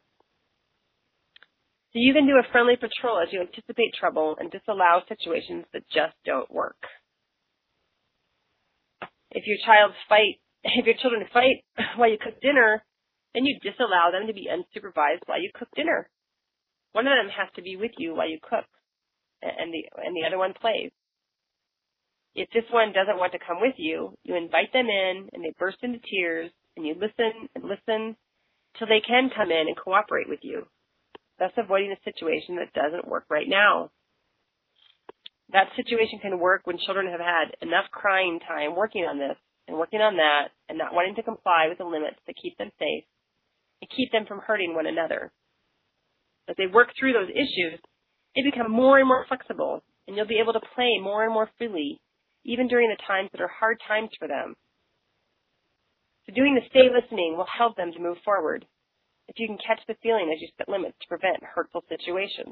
So you can do a friendly patrol as you anticipate trouble and disallow situations that just don't work. If your child fight, if your children fight while you cook dinner, then you disallow them to be unsupervised while you cook dinner. One of them has to be with you while you cook, and the and the other one plays. If this one doesn't want to come with you, you invite them in, and they burst into tears, and you listen and listen till they can come in and cooperate with you, thus avoiding a situation that doesn't work right now. That situation can work when children have had enough crying time working on this and working on that and not wanting to comply with the limits that keep them safe and keep them from hurting one another. As they work through those issues, they become more and more flexible, and you'll be able to play more and more freely, even during the times that are hard times for them. So doing the stay listening will help them to move forward, if you can catch the feeling as you set limits to prevent hurtful situations.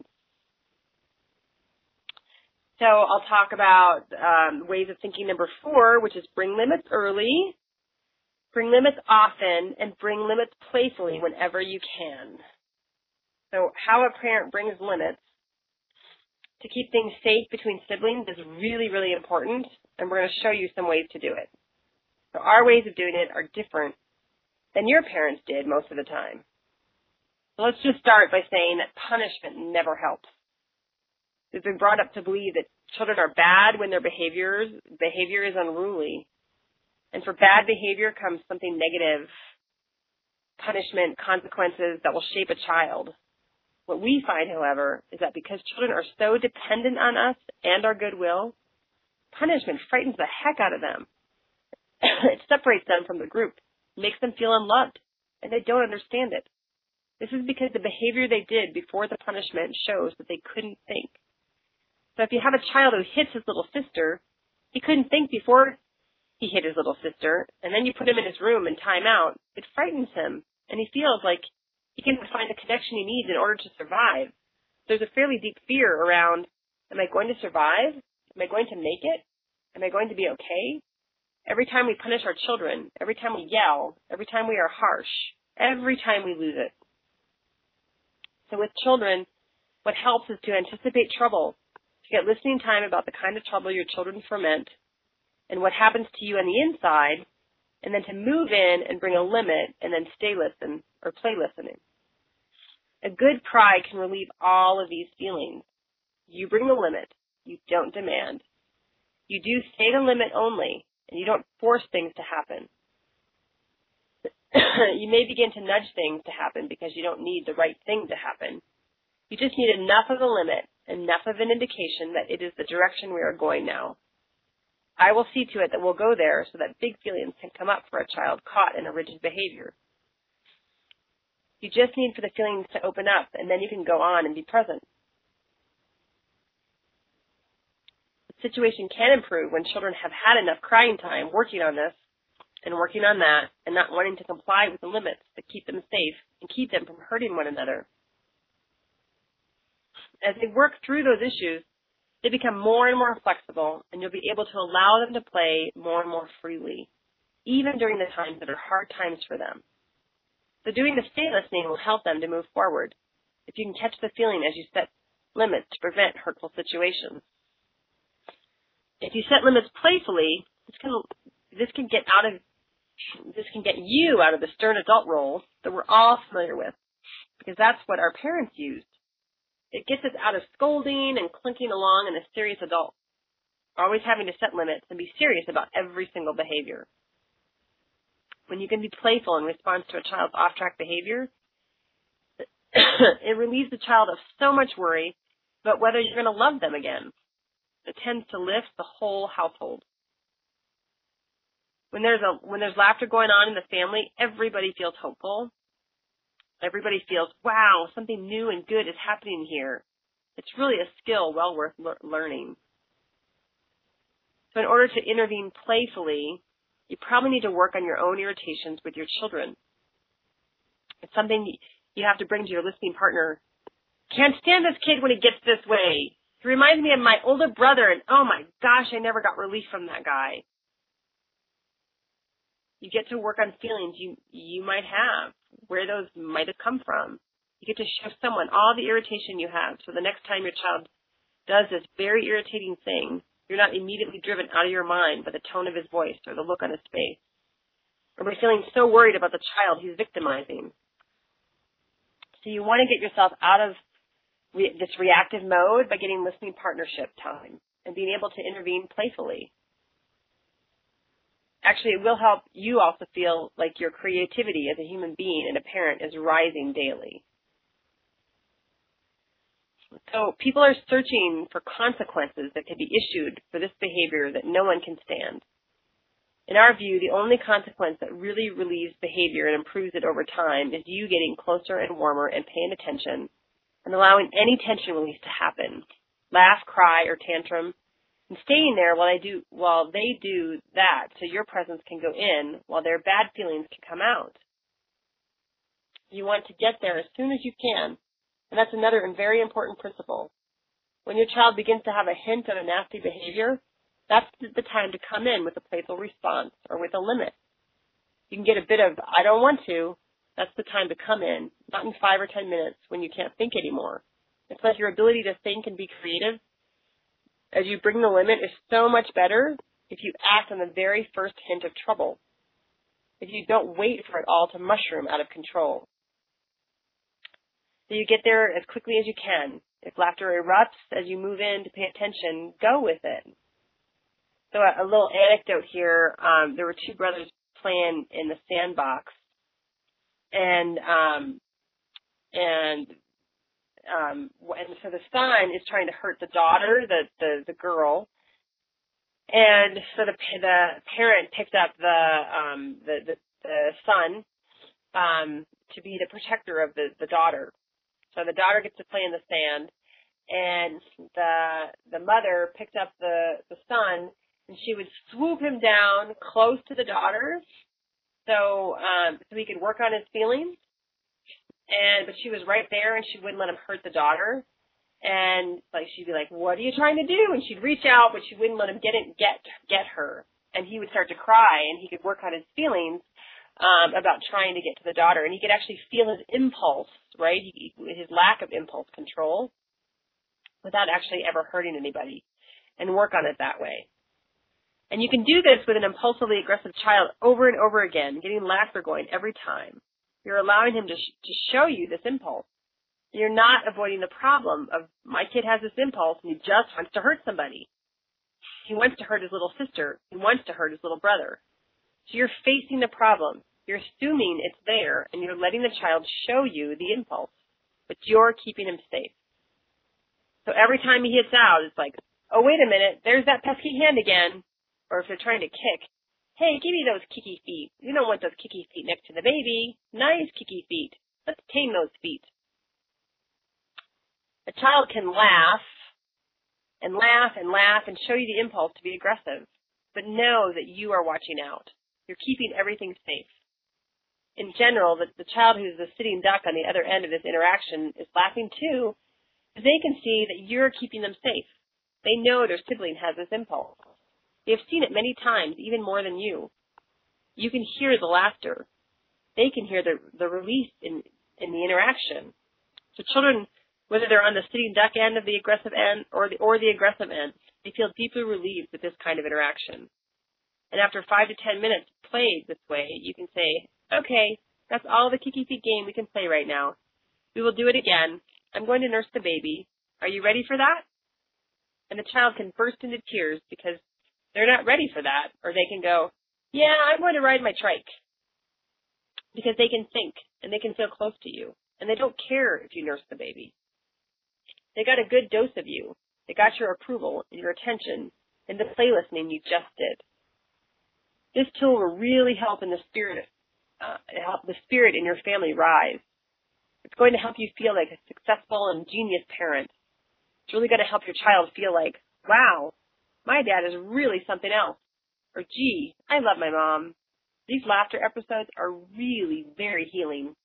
So I'll talk about um, ways of thinking number four, which is bring limits early, bring limits often, and bring limits playfully whenever you can. So how a parent brings limits to keep things safe between siblings is really, really important, and we're going to show you some ways to do it. So our ways of doing it are different than your parents did most of the time. So let's just start by saying that punishment never helps. We've been brought up to believe that children are bad when their behaviors, behavior is unruly. And for bad behavior comes something negative, punishment, consequences that will shape a child. What we find, however, is that because children are so dependent on us and our goodwill, punishment frightens the heck out of them. It separates them from the group, makes them feel unloved, and they don't understand it. This is because the behavior they did before the punishment shows that they couldn't think. So if you have a child who hits his little sister, he couldn't think before he hit his little sister, and then you put him in his room and time out, it frightens him, and he feels like he can't find the connection he needs in order to survive. There's a fairly deep fear around, am I going to survive? Am I going to make it? Am I going to be okay? Every time we punish our children, every time we yell, every time we are harsh, every time we lose it. So with children, what helps is to anticipate trouble, to get listening time about the kind of trouble your children foment and what happens to you on the inside, and then to move in and bring a limit and then stay listen or play listening. A good cry can relieve all of these feelings. You bring the limit. You don't demand. You do stay the limit only, and you don't force things to happen. You may begin to nudge things to happen because you don't need the right thing to happen. You just need enough of a limit, enough of an indication that it is the direction we are going now. I will see to it that we'll go there so that big feelings can come up for a child caught in a rigid behavior. You just need for the feelings to open up, and then you can go on and be present. The situation can improve when children have had enough crying time working on this and working on that and not wanting to comply with the limits that keep them safe and keep them from hurting one another. As they work through those issues, they become more and more flexible, and you'll be able to allow them to play more and more freely, even during the times that are hard times for them. So doing the stay listening will help them to move forward, if you can catch the feeling as you set limits to prevent hurtful situations. If you set limits playfully, this can this can get out of this can get you out of the stern adult role that we're all familiar with, because that's what our parents used. It gets us out of scolding and clinking along in a serious adult, always having to set limits and be serious about every single behavior. When you can be playful in response to a child's off-track behavior, it relieves the child of so much worry about whether you're going to love them again. It tends to lift the whole household. When there's a when there's laughter going on in the family, everybody feels hopeful. Everybody feels, wow, something new and good is happening here. It's really a skill well worth le- learning. So in order to intervene playfully, you probably need to work on your own irritations with your children. It's something you have to bring to your listening partner. Can't stand this kid when he gets this way. He reminds me of my older brother, and oh my gosh, I never got relief from that guy. You get to work on feelings you you might have, where those might have come from. You get to show someone all the irritation you have, so the next time your child does this very irritating thing, you're not immediately driven out of your mind by the tone of his voice or the look on his face, or by feeling so worried about the child he's victimizing. So you want to get yourself out of re- this reactive mode by getting listening partnership time and being able to intervene playfully. Actually, it will help you also feel like your creativity as a human being and a parent is rising daily. So people are searching for consequences that can be issued for this behavior that no one can stand. In our view, the only consequence that really relieves behavior and improves it over time is you getting closer and warmer and paying attention and allowing any tension release to happen. Laugh, cry, or tantrum, and staying there while they do while they do that so your presence can go in while their bad feelings can come out. You want to get there as soon as you can, and that's another and very important principle. When your child begins to have a hint of a nasty behavior, that's the time to come in with a playful response or with a limit. You can get a bit of, I don't want to. That's the time to come in, not in five or ten minutes when you can't think anymore. It's like your ability to think and be creative as you bring the limit is so much better if you act on the very first hint of trouble, if you don't wait for it all to mushroom out of control. So you get there as quickly as you can. If laughter erupts as you move in to pay attention, go with it. So a, a little anecdote here, um, there were two brothers playing in the sandbox, and um, and um, and so the son is trying to hurt the daughter, the the, the girl, and so the the parent picked up the um, the, the the son um, to be the protector of the the daughter. So the daughter gets to play in the sand, and the the mother picked up the the son. And she would swoop him down close to the daughter, so um, so he could work on his feelings. And but she was right there, and she wouldn't let him hurt the daughter. And like she'd be like, "What are you trying to do?" And she'd reach out, but she wouldn't let him get it, get get her. And he would start to cry, and he could work on his feelings um, about trying to get to the daughter. And he could actually feel his impulse, right? He, his lack of impulse control, without actually ever hurting anybody, and work on it that way. And you can do this with an impulsively aggressive child over and over again, getting laughter going every time. You're allowing him to, sh- to show you this impulse. You're not avoiding the problem of, my kid has this impulse and he just wants to hurt somebody. He wants to hurt his little sister. He wants to hurt his little brother. So you're facing the problem. You're assuming it's there, and you're letting the child show you the impulse, but you're keeping him safe. So every time he hits out, it's like, oh, wait a minute, there's that pesky hand again. Or if they're trying to kick, hey, give me those kicky feet. You don't want those kicky feet next to the baby. Nice kicky feet. Let's tame those feet. A child can laugh and laugh and laugh and show you the impulse to be aggressive, but know that you are watching out. You're keeping everything safe. In general, the, the child who's the sitting duck on the other end of this interaction is laughing too, because they can see that you're keeping them safe. They know their sibling has this impulse. They've seen it many times, even more than you. You can hear the laughter. They can hear the, the release in, in the interaction. So children, whether they're on the sitting duck end of the aggressive end or the, or the aggressive end, they feel deeply relieved with this kind of interaction. And after five to ten minutes played this way, you can say, okay, that's all the kicky feet game we can play right now. We will do it again. I'm going to nurse the baby. Are you ready for that? And the child can burst into tears because they're not ready for that. Or they can go, yeah, I'm going to ride my trike. Because they can think and they can feel close to you. And they don't care if you nurse the baby. They got a good dose of you. They got your approval and your attention in the play listening you just did. This tool will really help in the spirit, uh, help the spirit in your family rise. It's going to help you feel like a successful and genius parent. It's really going to help your child feel like, wow, my dad is really something else. Or, gee, I love my mom. These laughter episodes are really very healing.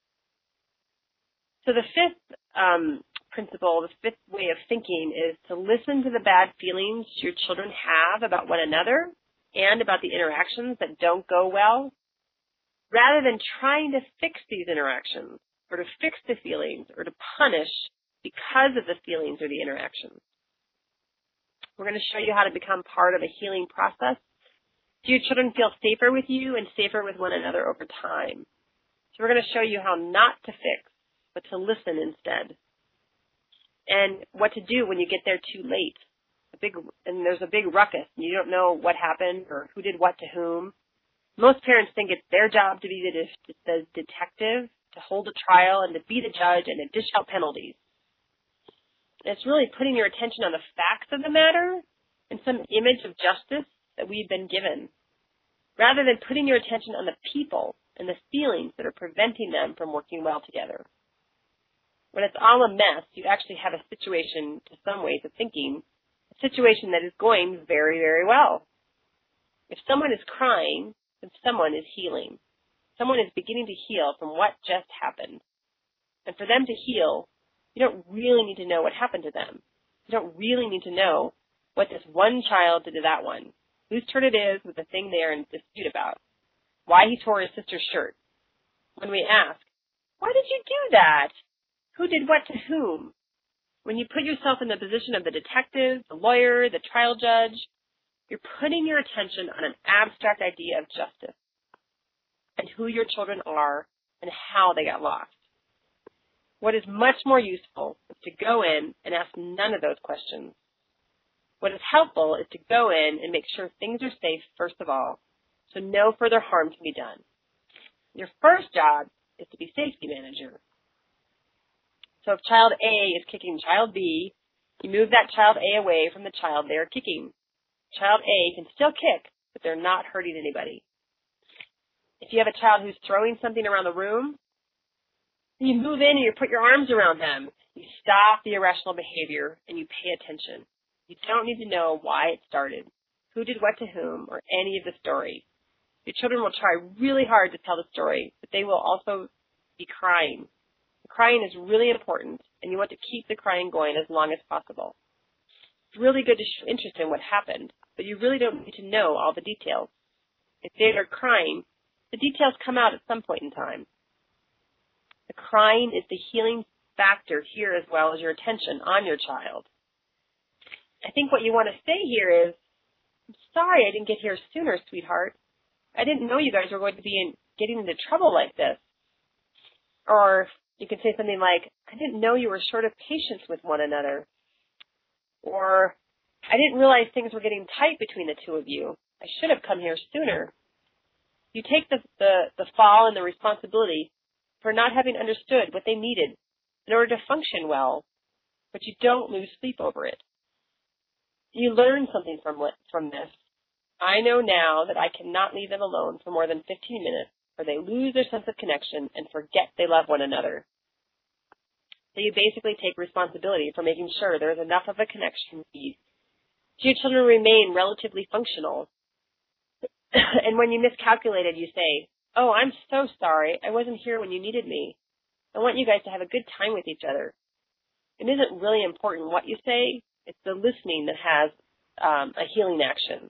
So the fifth um, principle, the fifth way of thinking is to listen to the bad feelings your children have about one another and about the interactions that don't go well, rather than trying to fix these interactions or to fix the feelings or to punish because of the feelings or the interactions. We're going to show you how to become part of a healing process so your children feel safer with you and safer with one another over time. So we're going to show you how not to fix, but to listen instead. And what to do when you get there too late. A big, and there's a big ruckus, and you don't know what happened or who did what to whom. Most parents think it's their job to be the, de- the detective, to hold a trial, and to be the judge, and to dish out penalties. And it's really putting your attention on the facts of the matter and some image of justice that we've been given. rather than putting your attention on the people and the feelings that are preventing them from working well together. When it's all a mess, you actually have a situation, to some ways of thinking, a situation that is going very, very well. If someone is crying, then someone is healing. Someone is beginning to heal from what just happened. And for them to heal, you don't really need to know what happened to them. You don't really need to know what this one child did to that one, whose turn it is with the thing they are in dispute about, why he tore his sister's shirt. When we ask, why did you do that? Who did what to whom? When you put yourself in the position of the detective, the lawyer, the trial judge, you're putting your attention on an abstract idea of justice and who your children are and how they got lost. What is much more useful is to go in and ask none of those questions. What is helpful is to go in and make sure things are safe, first of all, so no further harm can be done. Your first job is to be safety manager. So if child A is kicking child B, you move that child A away from the child they are kicking. Child A can still kick, but they're not hurting anybody. If you have a child who's throwing something around the room, you move in and you put your arms around them. You stop the irrational behavior and you pay attention. You don't need to know why it started, who did what to whom, or any of the story. Your children will try really hard to tell the story, but they will also be crying. The crying is really important, and you want to keep the crying going as long as possible. It's really good to show interest in what happened, but you really don't need to know all the details. If they are crying, the details come out at some point in time. The crying is the healing factor here as well as your attention on your child. I think what you want to say here is, I'm sorry I didn't get here sooner, sweetheart. I didn't know you guys were going to be in, getting into trouble like this. Or you can say something like, I didn't know you were short of patience with one another. Or, I didn't realize things were getting tight between the two of you. I should have come here sooner. You take the, the, the fall and the responsibility for not having understood what they needed in order to function well, but you don't lose sleep over it. You learn something from from this. I know now that I cannot leave them alone for more than fifteen minutes, or they lose their sense of connection and forget they love one another. So you basically take responsibility for making sure there is enough of a connection piece so your children remain relatively functional. And when you miscalculated, you say, oh, I'm so sorry. I wasn't here when you needed me. I want you guys to have a good time with each other. It isn't really important what you say. It's the listening that has um, a healing action.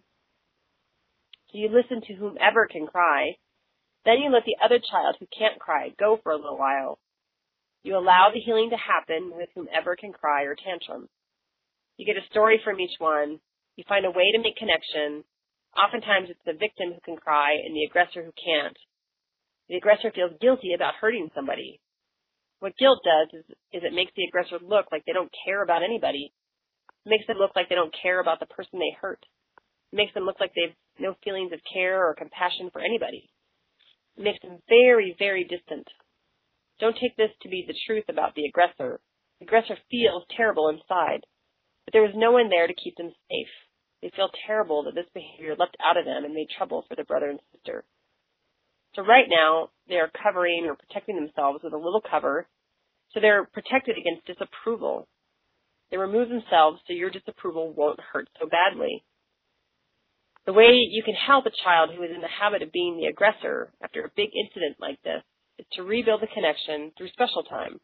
So you listen to whomever can cry. Then you let the other child who can't cry go for a little while. You allow the healing to happen with whomever can cry or tantrum. You get a story from each one. You find a way to make connection. Oftentimes it's the victim who can cry and the aggressor who can't. The aggressor feels guilty about hurting somebody. What guilt does is, is it makes the aggressor look like they don't care about anybody. It makes them look like they don't care about the person they hurt. It makes them look like they have no feelings of care or compassion for anybody. It makes them very, very distant. Don't take this to be the truth about the aggressor. The aggressor feels terrible inside, but there is no one there to keep them safe. They feel terrible that this behavior leapt out of them and made trouble for their brother and sister. So right now, they are covering or protecting themselves with a little cover, so they're protected against disapproval. They remove themselves so your disapproval won't hurt so badly. The way you can help a child who is in the habit of being the aggressor after a big incident like this is to rebuild the connection through special time.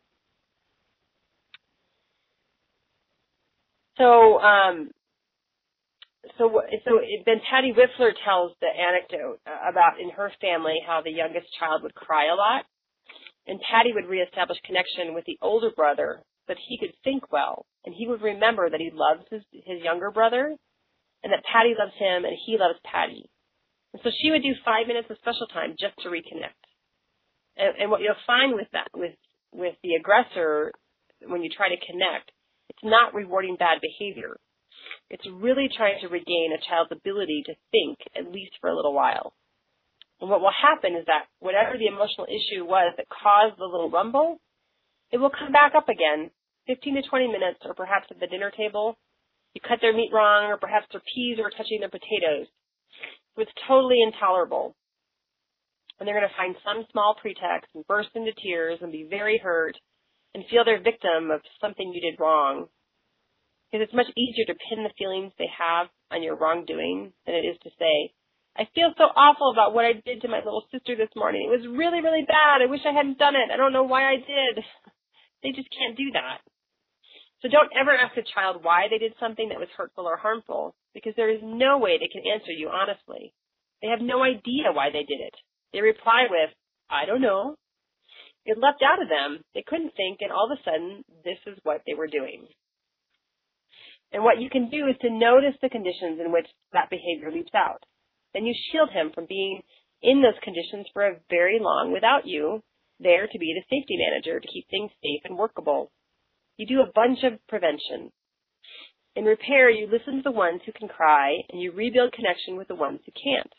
So, um, so, so then Patty Whiffler tells the anecdote about in her family how the youngest child would cry a lot, and Patty would reestablish connection with the older brother so that he could think well, and he would remember that he loves his, his younger brother, and that Patty loves him and he loves Patty. And so she would do five minutes of special time just to reconnect. And, and what you'll find with that, with with the aggressor, when you try to connect, it's not rewarding bad behavior. It's really trying to regain a child's ability to think, at least for a little while. And what will happen is that whatever the emotional issue was that caused the little rumble, it will come back up again, fifteen to twenty minutes, or perhaps at the dinner table. You cut their meat wrong, or perhaps their peas are touching their potatoes. So it's totally intolerable. And they're going to find some small pretext and burst into tears and be very hurt and feel they're victim of something you did wrong. Because it's much easier to pin the feelings they have on your wrongdoing than it is to say, I feel so awful about what I did to my little sister this morning. It was really, really bad. I wish I hadn't done it. I don't know why I did. They just can't do that. So don't ever ask a child why they did something that was hurtful or harmful, because there is no way they can answer you honestly. They have no idea why they did it. They reply with, I don't know. It leapt out of them. They couldn't think, and all of a sudden, this is what they were doing. And what you can do is to notice the conditions in which that behavior leaps out. Then you shield him from being in those conditions for a very long without you there to be the safety manager to keep things safe and workable. You do a bunch of prevention. In repair, you listen to the ones who can cry, and you rebuild connection with the ones who can't.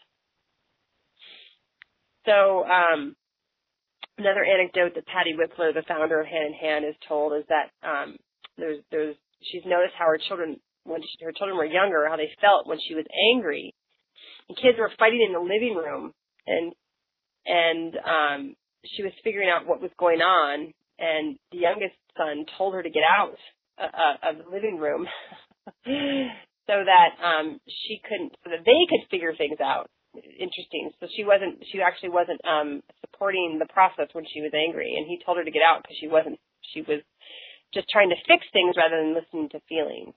So um, another anecdote that Patty Whippler, the founder of Hand in Hand, is told is that um, there's, there's, she's noticed how her children, when she, her children were younger, how they felt when she was angry. And kids were fighting in the living room, and and um, she was figuring out what was going on. And the youngest son told her to get out uh, of the living room so that um, she couldn't, so that they could figure things out. Interesting. So she wasn't, she actually wasn't um, supporting the process when she was angry, and he told her to get out because she wasn't, she was just trying to fix things rather than listening to feelings.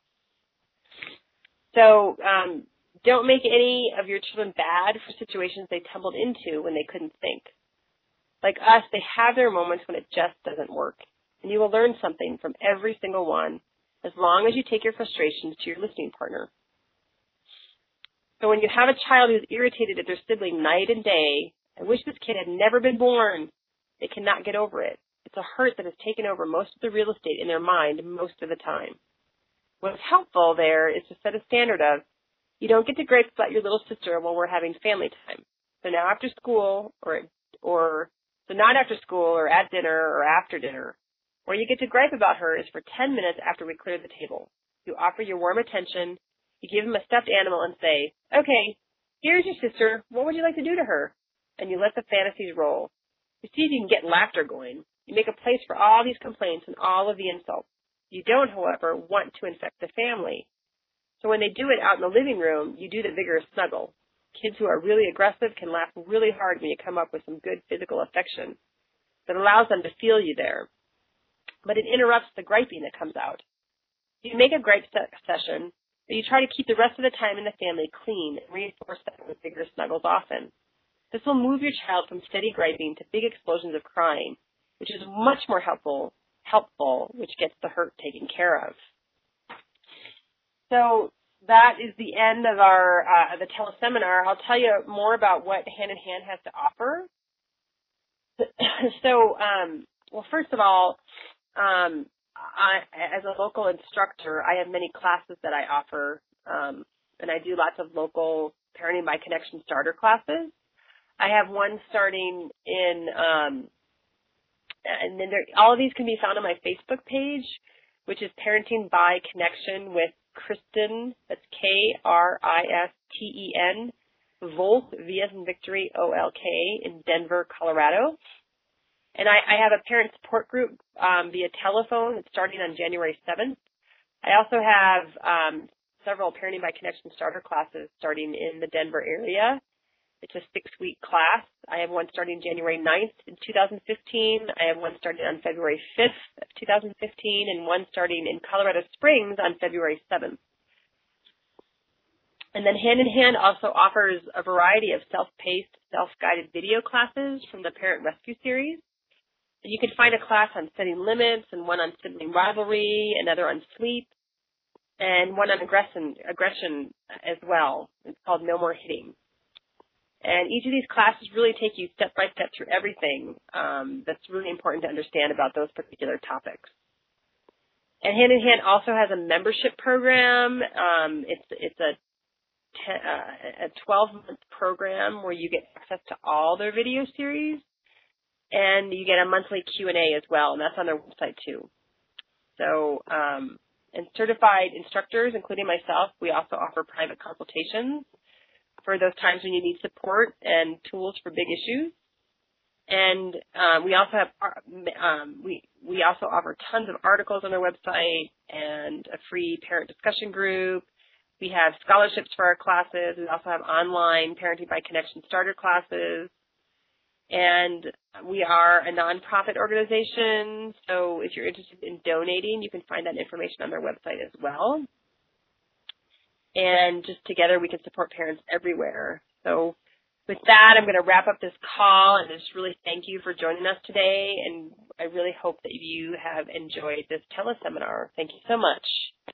So um, don't make any of your children bad for situations they tumbled into when they couldn't think. Like us, they have their moments when it just doesn't work, and you will learn something from every single one as long as you take your frustrations to your listening partner. So when you have a child who's irritated at their sibling night and day, I wish this kid had never been born, they cannot get over it. It's a hurt that has taken over most of the real estate in their mind most of the time. What's helpful there is to set a standard of, you don't get to gripe about your little sister while we're having family time. So now after school, or or so not after school or at dinner or after dinner. Where you get to gripe about her is for ten minutes after we clear the table. You offer your warm attention. You give him a stuffed animal and say, okay, here's your sister. What would you like to do to her? And you let the fantasies roll. You see if you can get laughter going. You make a place for all these complaints and all of the insults. You don't, however, want to infect the family. So when they do it out in the living room, you do the vigorous snuggle. Kids who are really aggressive can laugh really hard when you come up with some good physical affection that allows them to feel you there. But it interrupts the griping that comes out. You make a gripe session, but you try to keep the rest of the time in the family clean and reinforce that with vigorous snuggles often. This will move your child from steady griping to big explosions of crying, which is much more helpful, helpful, which gets the hurt taken care of. So that is the end of our uh, the teleseminar. I'll tell you more about what Hand in Hand has to offer. so, um, well, first of all, um, I, as a local instructor, I have many classes that I offer, um, and I do lots of local Parenting by Connection starter classes. I have one starting in, um, and then there, all of these can be found on my Facebook page, which is Parenting by Connection with Kristen, that's K R I S T E N, Volk, V as in Victory, O L K, in Denver, Colorado. And I, I have a parent support group um, via telephone. It's starting on January seventh. I also have um, several Parenting by Connection starter classes starting in the Denver area. It's a six-week class. I have one starting January ninth in two thousand fifteen. I have one starting on February fifth of two thousand fifteen, and one starting in Colorado Springs on February seventh. And then Hand in Hand also offers a variety of self-paced, self-guided video classes from the Parent Rescue Series. And you can find a class on setting limits, and one on sibling rivalry, another on sleep, and one on aggression, aggression as well. It's called No More Hitting. And each of these classes really take you step by step through everything um, that's really important to understand about those particular topics. And Hand in Hand also has a membership program. Um, it's it's a ten, uh, a twelve-month program where you get access to all their video series, and you get a monthly Q and A as well, and that's on their website too. So, um, and certified instructors, including myself, we also offer private consultations for those times when you need support and tools for big issues. And um, we also have um, we we also offer tons of articles on our website and a free parent discussion group. We have scholarships for our classes. We also have online Parenting by Connection starter classes. And we are a nonprofit organization, so if you're interested in donating, you can find that information on our website as well. And just together we can support parents everywhere. So with that, I'm going to wrap up this call and just really thank you for joining us today. And I really hope that you have enjoyed this teleseminar. Thank you so much.